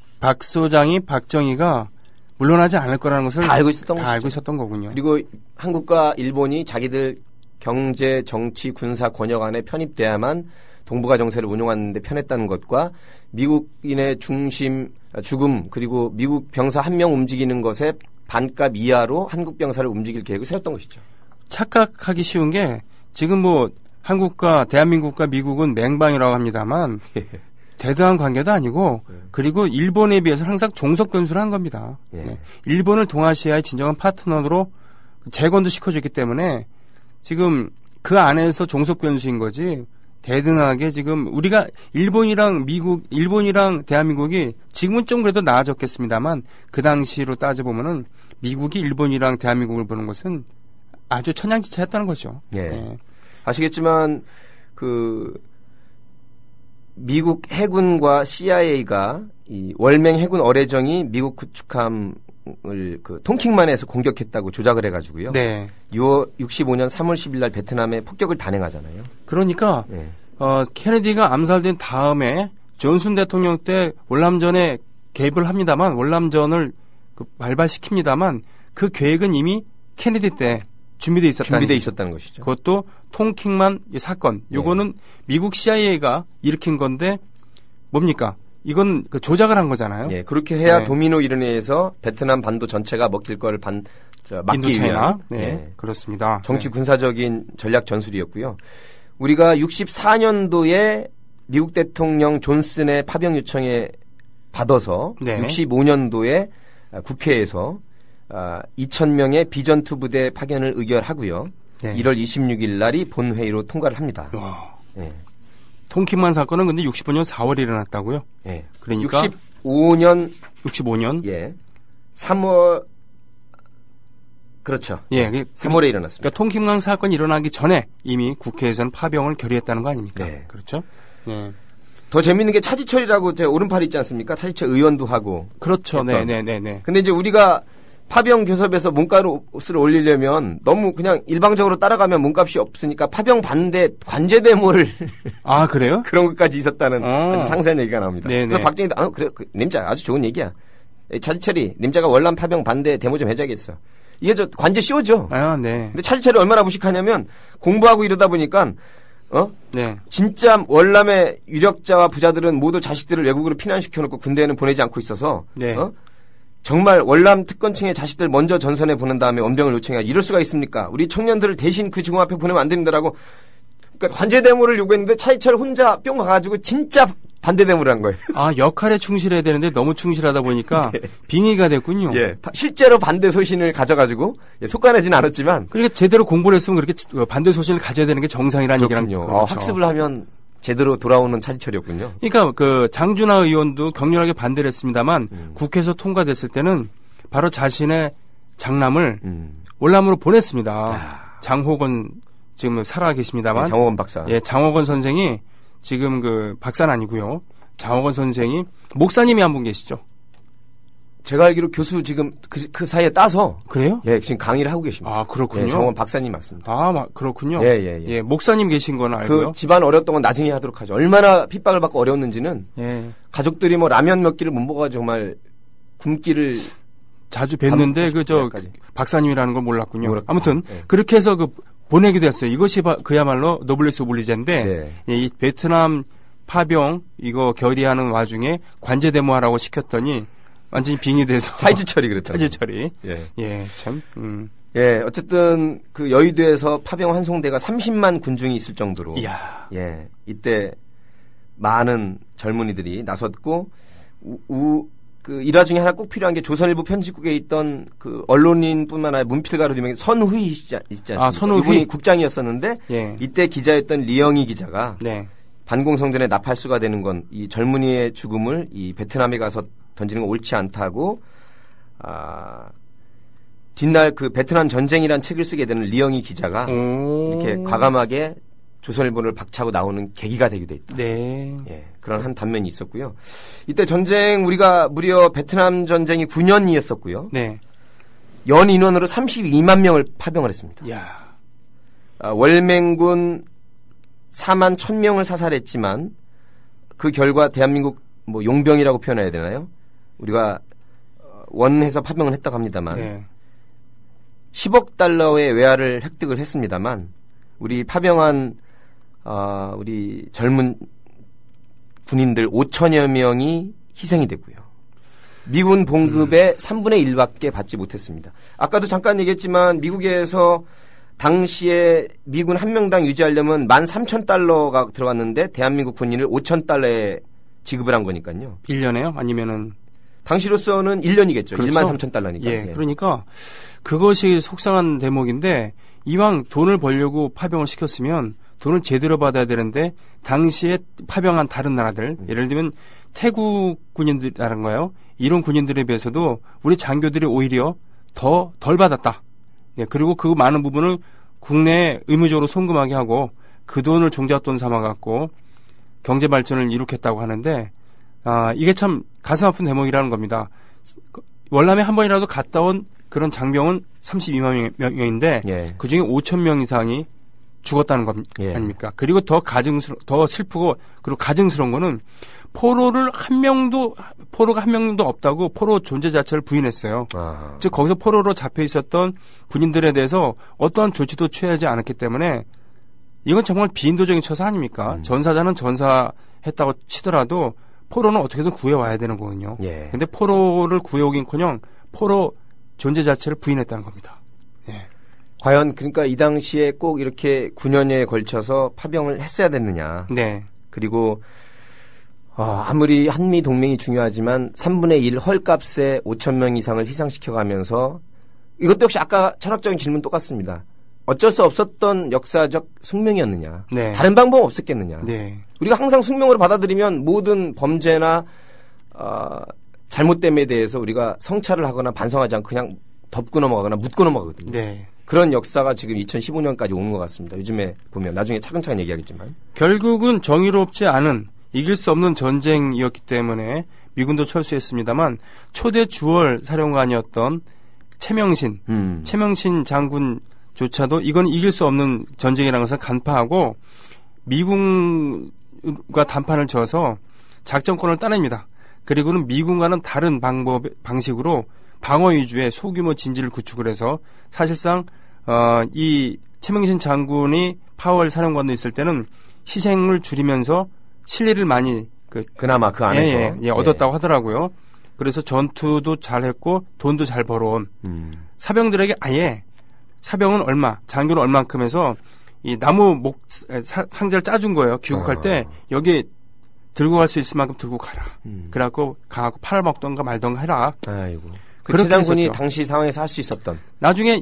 박정희가 물러나지 않을 거라는 것을 다 알고 있었던 다 알고 있었던 거군요. 그리고 한국과 일본이 자기들 경제, 정치, 군사 권역 안에 편입돼야만 동북아 정세를 운용하는 데 편했다는 것과 미국인의 죽음 그리고 미국 병사 한 명 움직이는 것에 반값 이하로 한국 병사를 움직일 계획을 세웠던 것이죠. 착각하기 쉬운 게 지금 뭐 한국과 대한민국과 미국은 맹방이라고 합니다만 대등한 관계도 아니고 그리고 일본에 비해서 항상 종속 변수를 한 겁니다. 예. 일본을 동아시아의 진정한 파트너로 재건도 시켜줬기 때문에 지금 그 안에서 종속 변수인 거지 대등하게 지금 우리가 일본이랑 대한민국이 지금은 좀 그래도 나아졌겠습니다만 그 당시로 따져보면은 미국이 일본이랑 대한민국을 보는 것은 아주 천양지차였다는 거죠. 예. 예. 아시겠지만 미국 해군과 CIA가 이 월맹 해군 어뢰정이 미국 구축함을 통킹만에서 공격했다고 조작을 해가지고요. 네. 65년 3월 10일 날 베트남에 폭격을 단행하잖아요. 그러니까 케네디가 암살된 다음에 존슨 대통령 때 월남전에 개입을 합니다만 월남전을 발발시킵니다만 그 계획은 이미 케네디 때 준비돼 있었다는 것이죠. 그것도 통킹만 사건. 요거는 미국 CIA가 일으킨 건데 뭡니까? 이건 조작을 한 거잖아요. 예, 그렇게 해야 도미노 이론에서 베트남 반도 전체가 먹힐 거를 막기 위한 그렇습니다. 정치 군사적인 전략 전술이었고요. 우리가 64년도에 미국 대통령 존슨의 파병 요청에 받아서 65년도에 국회에서 2,000명의 비전투 부대 파견을 의결하고요. 1월 26일 날이 본회의로 통과를 합니다. 통킹만 사건은 근데 65년 4월에 일어났다고요? 예. 그러니까 65년 예. 3월 그렇죠. 예, 3월에 일어났습니다. 그러니까 통킹만 사건이 일어나기 전에 이미 국회에서는 파병을 결의했다는 거 아닙니까? 네. 그렇죠? 예. 더 재밌는 게 차지철이라고 제 오른팔 있지 않습니까? 차지철 의원도 하고. 그렇죠. 네. 근데 이제 우리가 파병 교섭에서 몸값을 올리려면 너무 그냥 일방적으로 따라가면 몸값이 없으니까 파병 반대 관제 데모를 아 그래요? 그런 것까지 있었다는 아주 상세한 얘기가 나옵니다. 네네. 그래서 박정희도 그래 님자 아주 좋은 얘기야. 차지철이 님자가 월남 파병 반대 데모 좀 해줘야겠어. 이게 관제 씌워줘. 아 네. 근데 차지철이 얼마나 무식하냐면 공부하고 이러다 보니까 네. 진짜 월남의 유력자와 부자들은 모두 자식들을 외국으로 피난시켜놓고 군대에는 보내지 않고 있어서 네. 정말 월남 특권층의 자식들 먼저 전선에 보낸 다음에 원병을 요청해야 이럴 수가 있습니까? 우리 청년들을 대신 그 지구 앞에 보내면 안 됩니다라고 그러니까 관제 데모를 요구했는데 차이철 혼자 뿅 가가지고 진짜 반대 데모를 한 거예요. 아 역할에 충실해야 되는데 너무 충실하다 보니까 빙의가 됐군요. 예, 실제로 반대 소신을 가져가지고 속가내지는 않았지만 그러니까 제대로 공부를 했으면 그렇게 반대 소신을 가져야 되는 게 정상이라는 얘기랑 그렇죠. 학습을 하면 제대로 돌아오는 차지철이었군요. 그러니까 장준하 의원도 격렬하게 반대를 했습니다만 국회에서 통과됐을 때는 바로 자신의 장남을 월남으로 보냈습니다. 장호건 지금 살아 계십니다만 장호건 박사. 예, 장호건 선생이 지금 박사는 아니고요. 장호건 선생이 목사님이 한 분 계시죠. 제가 알기로 교수 지금 그 사이에 따서 그래요? 예, 지금 강의를 하고 계십니다. 아, 그렇군요. 예, 장호건 박사님 맞습니다. 아, 그렇군요. 예. 목사님 계신 건 알고요. 그 집안 어려웠던 건 나중에 하도록 하죠. 얼마나 핍박을 받고 어려웠는지는 가족들이 라면 몇 끼를 못 먹어가지고 정말 굶기를 자주 뵀는데 박사님이라는 걸 몰랐군요. 아무튼 그렇게 해서 보내기도 했어요. 이것이 그야말로 노블레스 오블리제인데 이 베트남 파병 이거 결의하는 와중에 관제 데모하라고 시켰더니 완전히 빙의돼서 차지철이 그랬죠. 차지철이 참. 예, 어쨌든 그 여의도에서 파병 환송대가 30만 군중이 있을 정도로 이때 많은 젊은이들이 나섰고 그 일화 중에 하나 꼭 필요한 게 조선일보 편집국에 있던 그 언론인뿐만 아니라 문필가로 유명한 선후희 있지 않습니까? 선후희 이분이 국장이었었는데 이때 기자였던 리영희 기자가 반공성전에 나팔수가 되는 건 이 젊은이의 죽음을 이 베트남에 가서 던지는 건 옳지 않다고 뒷날 그 베트남 전쟁이란 책을 쓰게 되는 리영희 기자가 이렇게 과감하게 조선일보를 박차고 나오는 계기가 되기도 했다. 네. 예, 그런 한 단면이 있었고요. 이때 전쟁 우리가 무려 베트남 전쟁이 9년이었었고요. 네. 연 인원으로 32만 명을 파병을 했습니다. 야. 월맹군 4만 1,000명을 사살했지만 그 결과 대한민국 뭐 용병이라고 표현해야 되나요? 우리가 원해서 파병을 했다고 합니다만 네. 10억 달러의 외화를 획득을 했습니다만 우리 파병한 우리 젊은 군인들 5천여 명이 희생이 됐고요. 미군 봉급의 3분의 1밖에 받지 못했습니다. 아까도 잠깐 얘기했지만 미국에서 당시에 미군 한 명당 유지하려면 13,000달러가 들어갔는데 대한민국 군인을 5,000달러에 지급을 한 거니까요. 1년에요? 아니면은 당시로서는 1년이겠죠. 그렇죠? 13,000달러니까. 예, 그러니까 그것이 속상한 대목인데 이왕 돈을 벌려고 파병을 시켰으면 돈을 제대로 받아야 되는데 당시에 파병한 다른 나라들 예를 들면 태국 군인들이라는가요? 이런 군인들에 비해서도 우리 장교들이 오히려 더 덜 받았다. 예, 그리고 그 많은 부분을 국내에 의무적으로 송금하게 하고 그 돈을 종잣돈 삼아갖고 경제 발전을 이룩했다고 하는데 이게 참 가슴 아픈 대목이라는 겁니다. 월남에 한 번이라도 갔다 온 그런 장병은 32만 명인데 예. 그중에 5천 명 이상이 죽었다는 것 예. 아닙니까? 그리고 더 슬프고 그리고 가증스러운 거는 포로가 한 명도 없다고 포로 존재 자체를 부인했어요. 즉 거기서 포로로 잡혀 있었던 군인들에 대해서 어떠한 조치도 취하지 않았기 때문에 이건 정말 비인도적인 처사 아닙니까? 전사자는 전사했다고 치더라도 포로는 어떻게든 구해와야 되는 거거든요. 예. 근데 포로를 구해오긴커녕 포로 존재 자체를 부인했다는 겁니다. 예. 과연 그러니까 이 당시에 꼭 이렇게 9년에 걸쳐서 파병을 했어야 됐느냐. 네. 그리고 아무리 한미 동맹이 중요하지만 3분의 1 헐값에 5천 명 이상을 희생시켜가면서 이것도 역시 아까 철학적인 질문 똑같습니다. 어쩔 수 없었던 역사적 숙명이었느냐. 네. 다른 방법 없었겠느냐. 네. 우리가 항상 숙명으로 받아들이면 모든 범죄나 잘못됨에 대해서 우리가 성찰을 하거나 반성하지 않고 그냥 덮고 넘어가거나 묻고 넘어가거든요. 네. 그런 역사가 지금 2015년까지 오는 것 같습니다. 요즘에 보면 나중에 차근차근 얘기하겠지만. 결국은 정의롭지 않은 이길 수 없는 전쟁이었기 때문에 미군도 철수했습니다만 초대 주월 사령관이었던 최명신 장군조차도 이건 이길 수 없는 전쟁이라는 것을 간파하고 미군과 단판을 져서 작전권을 따냅니다. 그리고는 미군과는 다른 방식으로 방어 위주의 소규모 진지를 구축을 해서 사실상 이 최명신 장군이 파월 사령관도 있을 때는 희생을 줄이면서 실리를 많이 그나마 그 안에서 얻었다고 하더라고요. 그래서 전투도 잘했고 돈도 잘 벌어온 사병들에게 아예 사병은 얼마, 장교는 얼만큼 해서 이 나무 상자를 짜준 거예요. 귀국할 때 여기 들고 갈 수 있을 만큼 들고 가라. 그래갖고 가갖고 팔아먹던가 말던가 해라. 아이고. 그 최 장군이 당시 상황에서 할 수 있었던. 나중에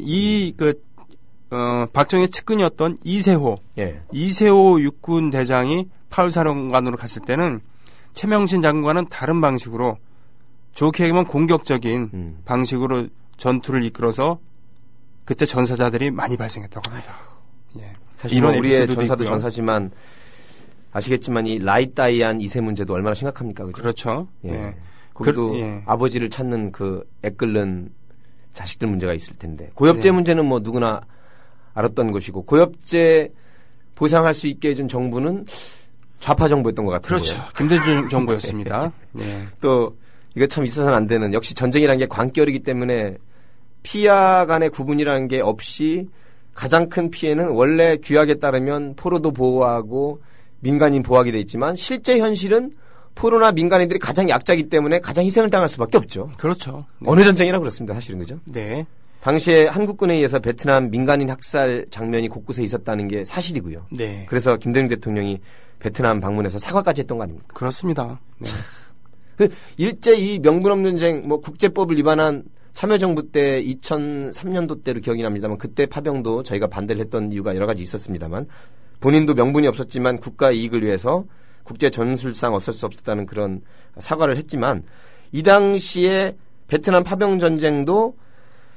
박정희의 측근이었던 이세호 육군 대장이 파울사령관으로 갔을 때는 최명신 장군과는 다른 방식으로 좋게 얘기하면 공격적인 방식으로 전투를 이끌어서 그때 전사자들이 많이 발생했다고 합니다. 예. 사실 이런 우리의 전사도 있고요. 전사지만 아시겠지만 이 라이따이안 2세 문제도 얼마나 심각합니까? 그죠? 그렇죠. 예. 예. 거기도 아버지를 찾는 그 애끓는 자식들 문제가 있을 텐데 고엽제 문제는 뭐 누구나 알았던 것이고 고엽제 보상할 수 있게 해준 정부는 좌파 정부였던 것 같아요. 그렇죠. 김대중 정부였습니다. 네. 또 이거 참 있어서는 안 되는 역시 전쟁이라는 게 관결이기 때문에 피하 간의 구분이라는 게 없이 가장 큰 피해는 원래 규약에 따르면 포로도 보호하고 민간인 보호하게 돼 있지만 실제 현실은 포로나 민간인들이 가장 약자이기 때문에 가장 희생을 당할 수밖에 없죠. 그렇죠. 네. 어느 전쟁이나 그렇습니다. 사실은 그죠? 네. 당시에 한국군에 의해서 베트남 민간인 학살 장면이 곳곳에 있었다는 게 사실이고요. 네. 그래서 김대중 대통령이 베트남 방문해서 사과까지 했던 거 아닙니까? 그렇습니다. 네. 일제 이 명분 없는 전쟁, 국제법을 위반한 참여정부 때 2003년도 때로 기억이 납니다만 그때 파병도 저희가 반대를 했던 이유가 여러 가지 있었습니다만 본인도 명분이 없었지만 국가 이익을 위해서 국제 전술상 어쩔 수 없었다는 그런 사과를 했지만 이 당시에 베트남 파병 전쟁도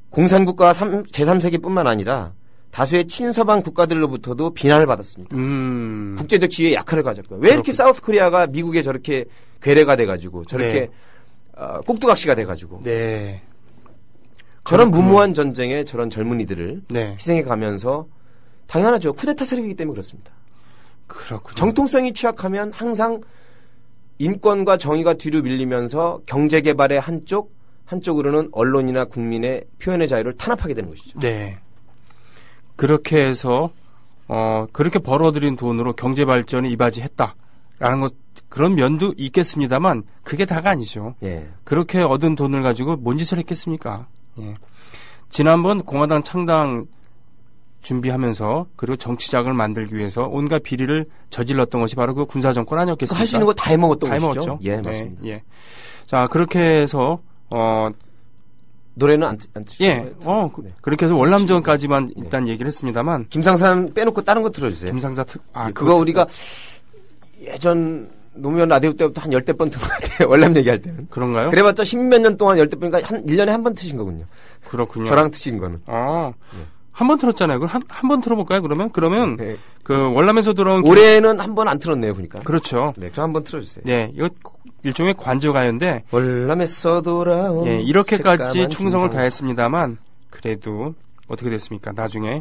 공산국가 제3세계뿐만 아니라 다수의 친서방 국가들로부터도 비난을 받았습니다. 국제적 지위에 약화를 가졌고요. 왜 이렇게 사우스 코리아가 미국에 저렇게 괴뢰가 돼가지고 저렇게 꼭두각시가 돼가지고 네. 저런 무모한 전쟁에 저런 젊은이들을 희생해가면서 당연하죠. 쿠데타 세력이기 때문에 그렇습니다. 그렇군요. 정통성이 취약하면 항상 인권과 정의가 뒤로 밀리면서 경제개발의 한쪽으로는 언론이나 국민의 표현의 자유를 탄압하게 되는 것이죠. 네. 그렇게 해서 그렇게 벌어들인 돈으로 경제 발전에 이바지했다라는 것 그런 면도 있겠습니다만 그게 다가 아니죠. 예. 그렇게 얻은 돈을 가지고 뭔 짓을 했겠습니까? 예. 지난번 공화당 창당 준비하면서 그리고 정치작을 만들기 위해서 온갖 비리를 저질렀던 것이 바로 그 군사정권 아니었겠습니까? 할 수 있는 거 다 해먹었던 다 것이죠. 해먹었죠. 예, 맞습니다. 예. 자, 그렇게 해서 노래는 안 틀죠. 예. 그렇게 해서 월남전까지만 일단 얘기를 했습니다만 김상삼 빼놓고 다른 거 틀어주세요. 김상사 그거 우리가 예전 노무현 라디오 때부터 한 10대 번 튼 것 같아요. 월남 얘기할 때는. 그런가요? 그래봤자 10몇 년 동안 10대 번이니까 1년에 한 번 트신 거군요. 그렇군요. 저랑 트신 거는. 한 번 틀었잖아요. 그럼 한 번 틀어볼까요, 그러면? 네. 그, 월남에서 들어온. 올해는 한 번 안 틀었네요, 보니까. 그렇죠. 네, 그럼 한 번 틀어주세요. 네, 이거 일종의 관조가요인데. 월남에서 돌아온. 예, 이렇게까지 충성을 다했습니다만, 그래도, 어떻게 됐습니까? 나중에,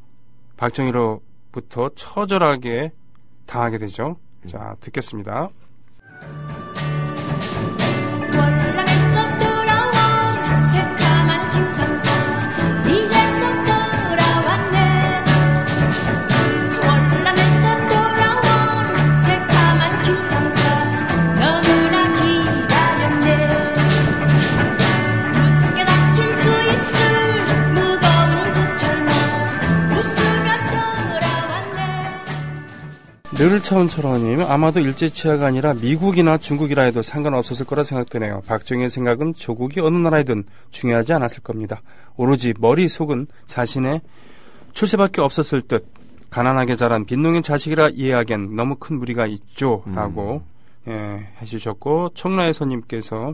박정희로부터 처절하게 당하게 되죠. 자, 듣겠습니다. 월남에서 돌아온 새까만 김상사 이제서 돌아왔네. 월남에서 돌아온 새까만 김상사 너무나 기다렸네. 묻게 닥친 그 입술 무거운 그 철모 웃으며 돌아왔네. 늘 처음처럼님 아마도 일제치하가 아니라 미국이나 중국이라 해도 상관없었을 거라 생각되네요. 박정희의 생각은 조국이 어느 나라이든 중요하지 않았을 겁니다. 오로지 머릿속은 자신의 출세밖에 없었을 듯 가난하게 자란 빈농의 자식이라 이해하기엔 너무 큰 무리가 있죠. 라고 해주셨고 청라의 손님께서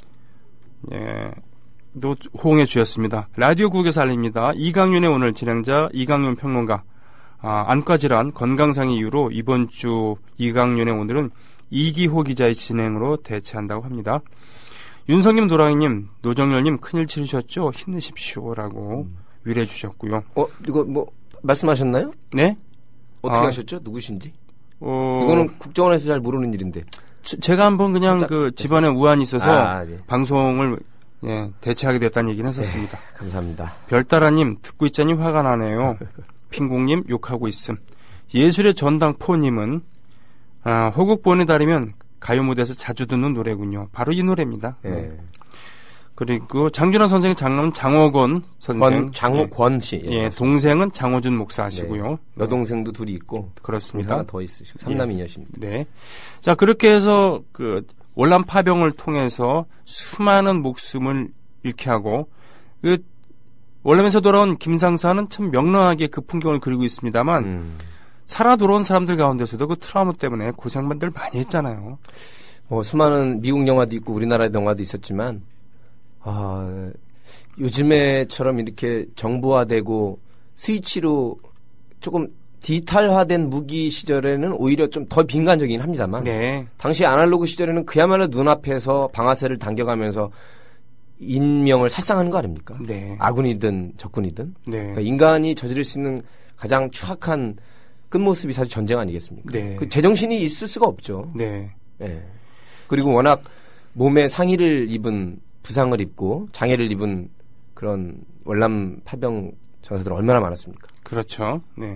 또 호응해 주셨습니다. 라디오국에서 알립니다. 이강윤의 오늘 진행자 이강윤 평론가 안과질환 건강상의 이유로 이번 주 이강윤의 오늘은 이기호 기자의 진행으로 대체한다고 합니다. 윤성님, 도랑이님, 노정열님 큰일 치르셨죠? 힘내십시오라고 위로해 주셨고요. 이거 뭐 말씀하셨나요? 네? 어떻게 하셨죠? 누구신지? 이거는 국정원에서 잘 모르는 일인데. 제가 한번 그냥 집안에 우환이 있어서 네. 방송을 대체하게 됐다는 얘기는 했었습니다. 네, 감사합니다. 별따라님 듣고 있자니 화가 나네요. 핑공님 욕하고 있음. 예술의 전당 포님은 호국본에 따르면 가요 무대에서 자주 듣는 노래군요. 바로 이 노래입니다. 네. 그리고 장준환 선생의 장남은 장호건 선생. 장호권 씨. 예, 동생은 장호준 목사시고요. 네. 여동생도 둘이 있고. 그렇습니다. 하나 더 있으시고. 삼남이녀십니다. 네. 자, 그렇게 해서 월남 파병을 통해서 수많은 목숨을 잃게 하고 월남에서 돌아온 김상사는 참 명랑하게 그 풍경을 그리고 있습니다만 살아 돌아온 사람들 가운데서도 그 트라우마 때문에 고생만들 많이 했잖아요. 수많은 미국 영화도 있고 우리나라 영화도 있었지만 요즘에처럼 이렇게 정보화되고 스위치로 조금 디지털화된 무기 시절에는 오히려 좀 더 빈간적이긴 합니다만 당시 아날로그 시절에는 그야말로 눈앞에서 방아쇠를 당겨가면서 인명을 살상하는 거 아닙니까? 네. 아군이든 적군이든. 네. 그러니까 인간이 저지를 수 있는 가장 추악한 끝모습이 사실 전쟁 아니겠습니까? 네. 그 제정신이 있을 수가 없죠. 네. 네. 그리고 워낙 몸에 상의를 입은 부상을 입고 장애를 입은 그런 월남 파병 전사들 얼마나 많았습니까? 그렇죠. 네.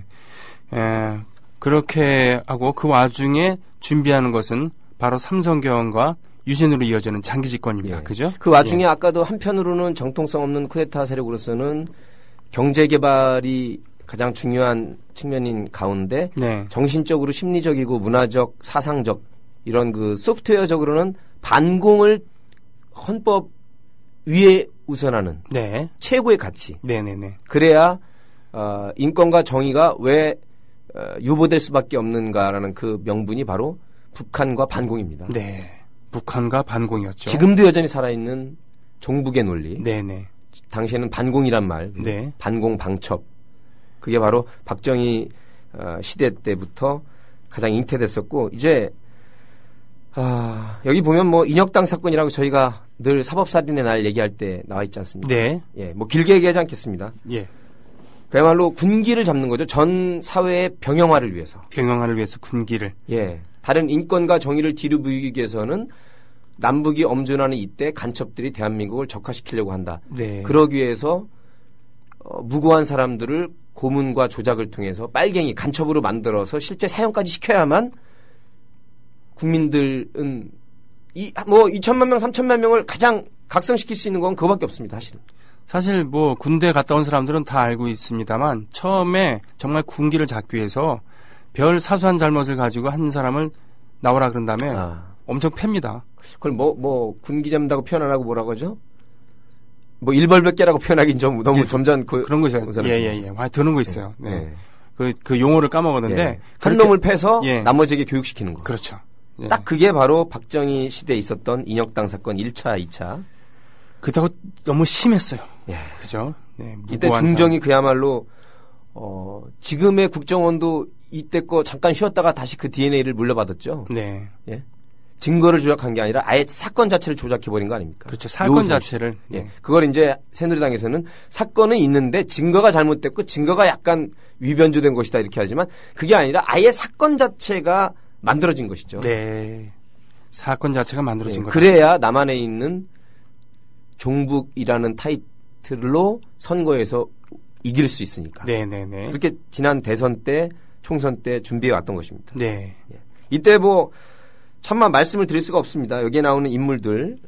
그렇게 하고 그 와중에 준비하는 것은 바로 삼성경과 유신으로 이어지는 장기 집권입니다. 그죠? 그 와중에 아까도 한편으로는 정통성 없는 쿠데타 세력으로서는 경제 개발이 가장 중요한 측면인 가운데 정신적으로 심리적이고 문화적, 사상적 이런 그 소프트웨어적으로는 반공을 헌법 위에 우선하는 최고의 가치. 그래야 인권과 정의가 왜 유보될 수밖에 없는가라는 그 명분이 바로 북한과 반공입니다. 네. 북한과 반공이었죠. 지금도 여전히 살아있는 종북의 논리. 당시에는 반공이란 말, 네. 반공 방첩. 그게 바로 박정희 시대 때부터 가장 잉태됐었고 이제 여기 보면 뭐 인혁당 사건이라고 저희가 늘 사법살인의 날 얘기할 때 나와 있지 않습니까? 네. 예, 뭐 길게 얘기하지 않겠습니다. 예. 그야말로 군기를 잡는 거죠. 전 사회의 병영화를 위해서. 병영화를 위해서 군기를. 예. 다른 인권과 정의를 뒤로부이기 위해서는 남북이 엄존하는 이때 간첩들이 대한민국을 적화시키려고 한다. 네. 그러기 위해서 무고한 사람들을 고문과 조작을 통해서 빨갱이 간첩으로 만들어서 실제 사형까지 시켜야만 국민들은 2천만 명, 3천만 명을 가장 각성시킬 수 있는 건 그거밖에 없습니다. 사실 뭐 군대 갔다 온 사람들은 다 알고 있습니다만 처음에 정말 군기를 잡기 위해서 별 사소한 잘못을 가지고 한 사람을 나오라 그런 다음에 엄청 팹니다. 그걸 군기 잡는다고 표현 안 하고 뭐라고 하죠? 뭐 일벌백계라고 표현하긴 좀 너무 점잖 그런 거 있어요. 예. 드는 거 있어요. 네. 그 용어를 까먹었는데 예. 한 놈을 패서 나머지에게 교육시키는 거. 그렇죠. 예. 딱 그게 바로 박정희 시대에 있었던 인혁당 사건 1차, 2차. 그렇다고 너무 심했어요. 예. 그죠? 네, 이때 중정이 그야말로 지금의 국정원도 이때 거 잠깐 쉬었다가 다시 그 DNA를 물려받았죠. 네. 예. 증거를 조작한 게 아니라 아예 사건 자체를 조작해버린 거 아닙니까? 그렇죠. 사건 자체를. 예. 그걸 이제 새누리당에서는 사건은 있는데 증거가 잘못됐고 증거가 약간 위변조된 것이다 이렇게 하지만 그게 아니라 아예 사건 자체가 만들어진 것이죠. 네. 사건 자체가 만들어진 거죠. 그래야 남한에 있는 종북이라는 타이틀로 선거에서 이길 수 있으니까. 네네네. 그렇게 지난 대선 때, 총선 때 준비해 왔던 것입니다. 네. 예. 이때 참만 말씀을 드릴 수가 없습니다. 여기에 나오는 인물들.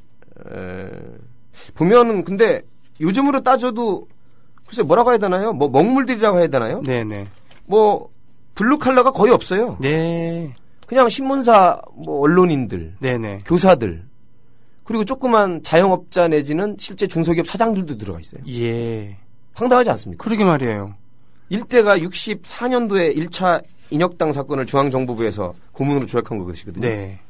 보면은 근데 요즘으로 따져도 글쎄 뭐라고 해야 되나요? 먹물들이라고 해야 되나요? 네네. 블루 칼라가 거의 없어요. 네. 그냥 신문사, 언론인들. 네네. 교사들. 그리고 조그만 자영업자 내지는 실제 중소기업 사장들도 들어가 있어요. 예. 황당하지 않습니까? 그러게 말이에요. 일대가 64년도에 1차 인혁당 사건을 중앙정보부에서 고문으로 조작한 것이거든요. 네.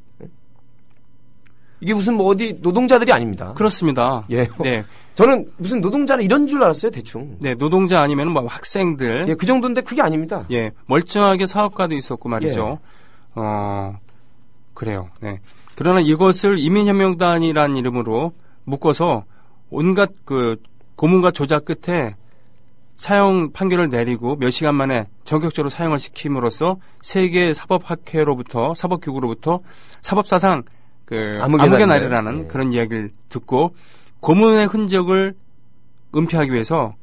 이게 무슨 어디 노동자들이 아닙니다. 그렇습니다. 예. 네. 저는 무슨 노동자는 이런 줄 알았어요, 대충. 네, 노동자 아니면 학생들. 예, 그 정도인데 그게 아닙니다. 예, 멀쩡하게 사업가도 있었고 말이죠. 예. 그래요. 네. 그러나 이것을 이민혁명단이라는 이름으로 묶어서 온갖 고문과 조작 끝에 사형 판결을 내리고 몇 시간 만에 전격적으로 사형을 시킴으로써 세계 사법학회로부터 사법기구로부터 사법사상 암흑의 날이라는 그런 이야기를 듣고 고문의 흔적을 은폐하기 위해서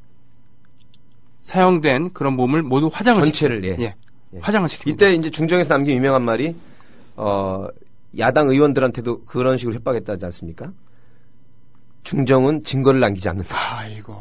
사용된 그런 몸을 모두 화장을 전체를 화장을 시킵니다. 이때 이제 중정에서 남긴 유명한 말이 야당 의원들한테도 그런 식으로 협박했다지 않습니까? 중정은 증거를 남기지 않는다. 아이고.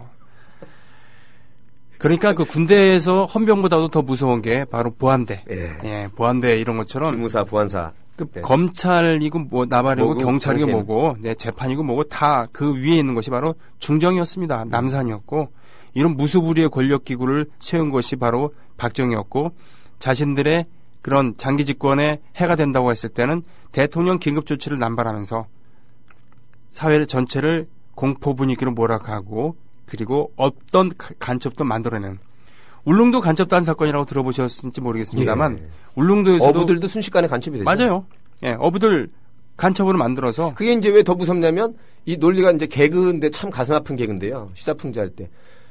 그러니까 군대에서 헌병보다도 더 무서운 게 바로 보안대. 예, 보안대 이런 것처럼. 기무사, 보안사. 검찰이고 나발이고 경찰이고 뭐고, 재판이고 뭐고 다 그 위에 있는 것이 바로 중정이었습니다. 남산이었고, 이런 무수부리의 권력기구를 세운 것이 바로 박정희였고, 자신들의 그런 장기 집권에 해가 된다고 했을 때는 대통령 긴급조치를 남발하면서 사회 전체를 공포 분위기로 몰아가고 그리고 어떤 간첩도 만들어내는 울릉도 간첩단 사건이라고 들어보셨을지 모르겠습니다만 울릉도에서도 어부들도 순식간에 간첩이 되죠. 맞아요. 예, 어부들 간첩으로 만들어서 그게 이제 왜 더 무섭냐면 이 논리가 이제 개그인데 참 가슴 아픈 개그인데요. 시사풍자할 때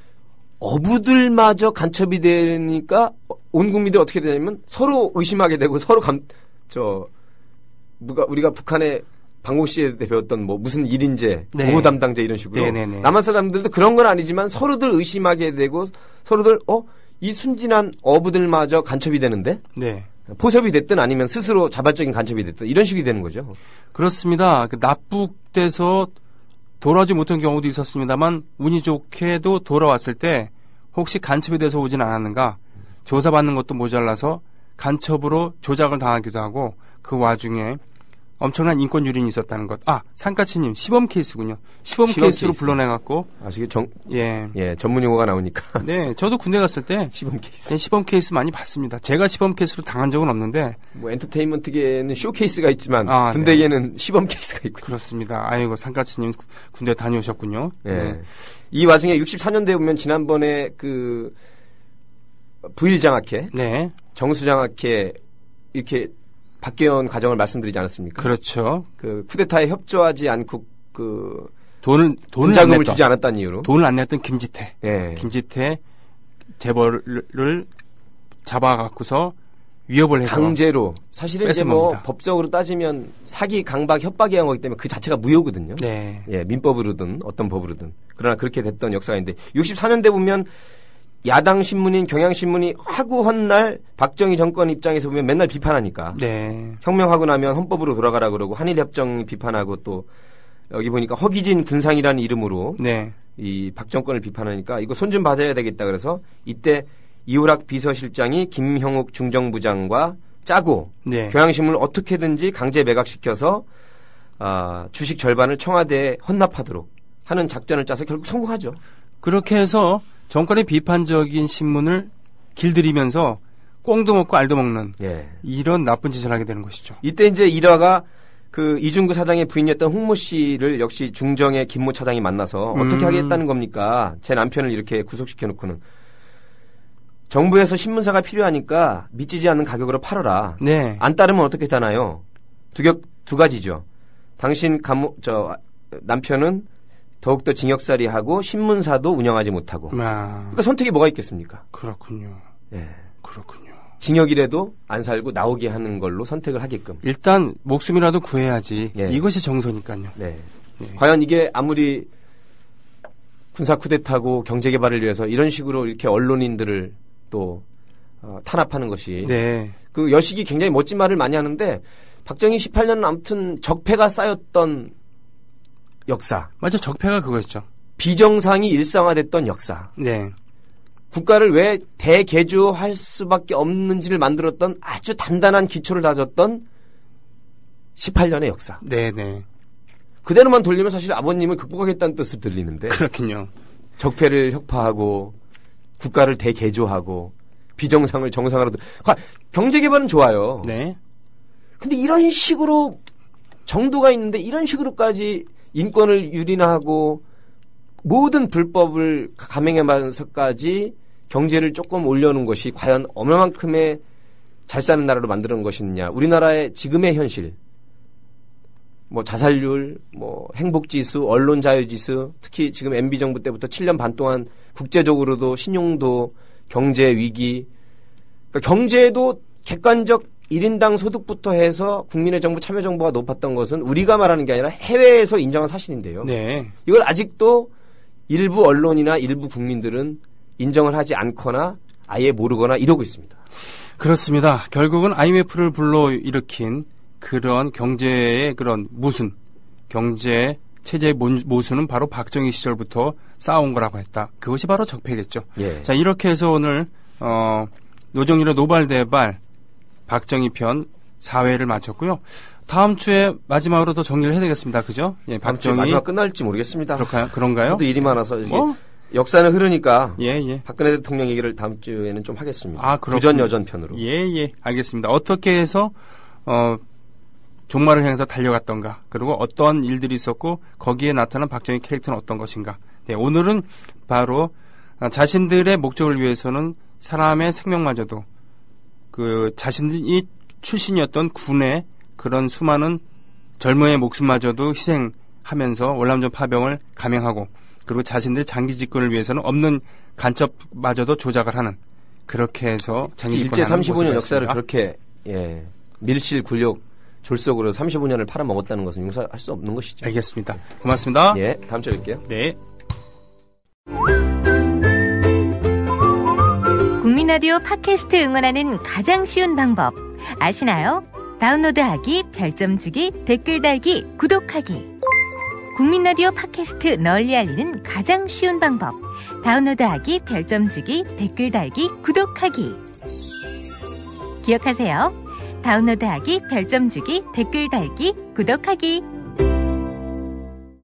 어부들마저 간첩이 되니까 온 국민들이 어떻게 되냐면 서로 의심하게 되고 서로 우리가 북한의 방공시에 배웠던 무슨 1인제, 보호 담당자 이런 식으로 네네네. 남한 사람들도 그런 건 아니지만 서로들 의심하게 되고 서로들 이 순진한 어부들마저 간첩이 되는데 포섭이 됐든 아니면 스스로 자발적인 간첩이 됐든 이런 식이 되는 거죠. 그렇습니다. 납북돼서 돌아오지 못한 경우도 있었습니다만 운이 좋게도 돌아왔을 때 혹시 간첩이 돼서 오진 않았는가 조사받는 것도 모자라서 간첩으로 조작을 당하기도 하고 그 와중에 엄청난 인권 유린이 있었다는 것. 산까치님 시범 케이스군요. 시범 케이스로 불러내갖고. 이게 전문 용어가 나오니까. 네, 저도 군대 갔을 때 시범 케이스. 네, 시범 케이스 많이 봤습니다. 제가 시범 케이스로 당한 적은 없는데. 뭐 엔터테인먼트계에는 쇼 케이스가 있지만 군대계는 네. 시범 케이스가 있고. 그렇습니다. 아이고 산까치님 군대 다녀오셨군요. 네. 네. 이 와중에 64년대에 보면 지난번에 부일장학회, 네, 정수장학회 이렇게 박계원 과정을 말씀드리지 않았습니까? 그렇죠. 쿠데타에 협조하지 않고 돈을 자금을 주지 않았다는 이유로 돈을 안 냈던 김지태, 네. 김지태 재벌을 잡아갖고서 위협을 해서 강제로 사실은 이제 법적으로 따지면 사기, 강박, 협박이 한 거기 때문에 그 자체가 무효거든요. 네. 예, 민법으로든 어떤 법으로든 그러나 그렇게 됐던 역사가 있는데 64년대 보면. 야당 신문인 경향신문이 하고 헌날 박정희 정권 입장에서 보면 맨날 비판하니까. 네. 혁명하고 나면 헌법으로 돌아가라 그러고 한일협정 비판하고 또 여기 보니까 허기진 군상이라는 이름으로 네. 이 박정권을 비판하니까 이거 손 좀 받아야 되겠다 그래서 이때 이우락 비서실장이 김형욱 중정부장과 짜고 네. 경향신문을 어떻게든지 강제 매각시켜서 주식 절반을 청와대에 헌납하도록 하는 작전을 짜서 결국 성공하죠. 그렇게 해서 정권의 비판적인 신문을 길들이면서 꽁도 먹고 알도 먹는 예. 이런 나쁜 짓을 하게 되는 것이죠. 이때 이제 일화가 이중구 사장의 부인이었던 홍모 씨를 역시 중정의 김모 차장이 만나서 어떻게 하겠다는 겁니까? 제 남편을 이렇게 구속시켜 놓고는 정부에서 신문사가 필요하니까 미치지 않는 가격으로 팔아라. 네. 안 따르면 어떻게 되나요? 두 가지죠. 당신 남편은 더욱더 징역살이하고 신문사도 운영하지 못하고. 그러니까 선택이 뭐가 있겠습니까? 그렇군요. 예. 그렇군요. 징역이라도 안 살고 나오게 하는 걸로 선택을 하게끔. 일단 목숨이라도 구해야지. 예. 이것이 정서니까요. 네. 예. 과연 이게 아무리 군사 쿠데타고 경제 개발을 위해서 이런 식으로 이렇게 언론인들을 또 탄압하는 것이 네. 여식이 굉장히 멋진 말을 많이 하는데 박정희 18년은 아무튼 적폐가 쌓였던 역사. 맞아, 적폐가 그거였죠. 비정상이 일상화됐던 역사. 네. 국가를 왜 대개조할 수밖에 없는지를 만들었던 아주 단단한 기초를 다졌던 18년의 역사. 네네. 그대로만 돌리면 사실 아버님을 극복하겠다는 뜻을 들리는데. 그렇군요. 적폐를 혁파하고 국가를 대개조하고 비정상을 정상으로. 경제개발은 좋아요. 네. 근데 이런 식으로 정도가 있는데 이런 식으로까지 인권을 유린하고 모든 불법을 감행하면서까지 경제를 조금 올려놓은 것이 과연 얼마만큼의 잘 사는 나라로 만드는 것이냐. 우리나라의 지금의 현실, 자살률, 행복지수, 언론자유지수, 특히 지금 MB 정부 때부터 7년 반 동안 국제적으로도 신용도, 경제 위기, 그러니까 경제도 객관적 1인당 소득부터 해서 국민의 정부, 참여정부가 높았던 것은 우리가 말하는 게 아니라 해외에서 인정한 사실인데요. 네. 이걸 아직도 일부 언론이나 일부 국민들은 인정을 하지 않거나 아예 모르거나 이러고 있습니다. 그렇습니다. 결국은 IMF를 불러일으킨 그런 경제의 그런 모순, 경제 체제의 모순은 바로 박정희 시절부터 쌓아온 거라고 했다. 그것이 바로 적폐겠죠. 예. 자, 이렇게 해서 오늘 노정일의 노발대발 박정희 편 4회를 마쳤고요. 다음 주에 마지막으로 더 정리를 해야 되겠습니다. 그죠? 예, 박정희 마지막 끝날지 모르겠습니다. 그런가요? 저도 일이 많아서 역사는 흐르니까 박근혜 대통령 얘기를 다음 주에는 좀 하겠습니다. 부전 여전 편으로. 예. 알겠습니다. 어떻게 해서 종말을 향해서 달려갔던가, 그리고 어떤 일들이 있었고 거기에 나타난 박정희 캐릭터는 어떤 것인가. 네, 오늘은 바로 자신들의 목적을 위해서는 사람의 생명마저도 자신이 출신이었던 군의 그런 수많은 젊은이의 목숨마저도 희생하면서 월남전 파병을 감행하고, 그리고 자신들의 장기 집권을 위해서는 없는 간첩마저도 조작을 하는, 그렇게 해서 장기 집권을 일제 35년 역사를 그렇게 밀실 굴욕 졸속으로 35년을 팔아먹었다는 것은 용서할 수 없는 것이죠. 알겠습니다. 고맙습니다. 예, 다음 주에 뵐게요. 네. 국민라디오 팟캐스트 응원하는 가장 쉬운 방법 아시나요? 다운로드하기, 별점 주기, 댓글 달기, 구독하기. 국민라디오 팟캐스트 널리 알리는 가장 쉬운 방법. 다운로드하기, 별점 주기, 댓글 달기, 구독하기. 기억하세요. 다운로드하기, 별점 주기, 댓글 달기, 구독하기.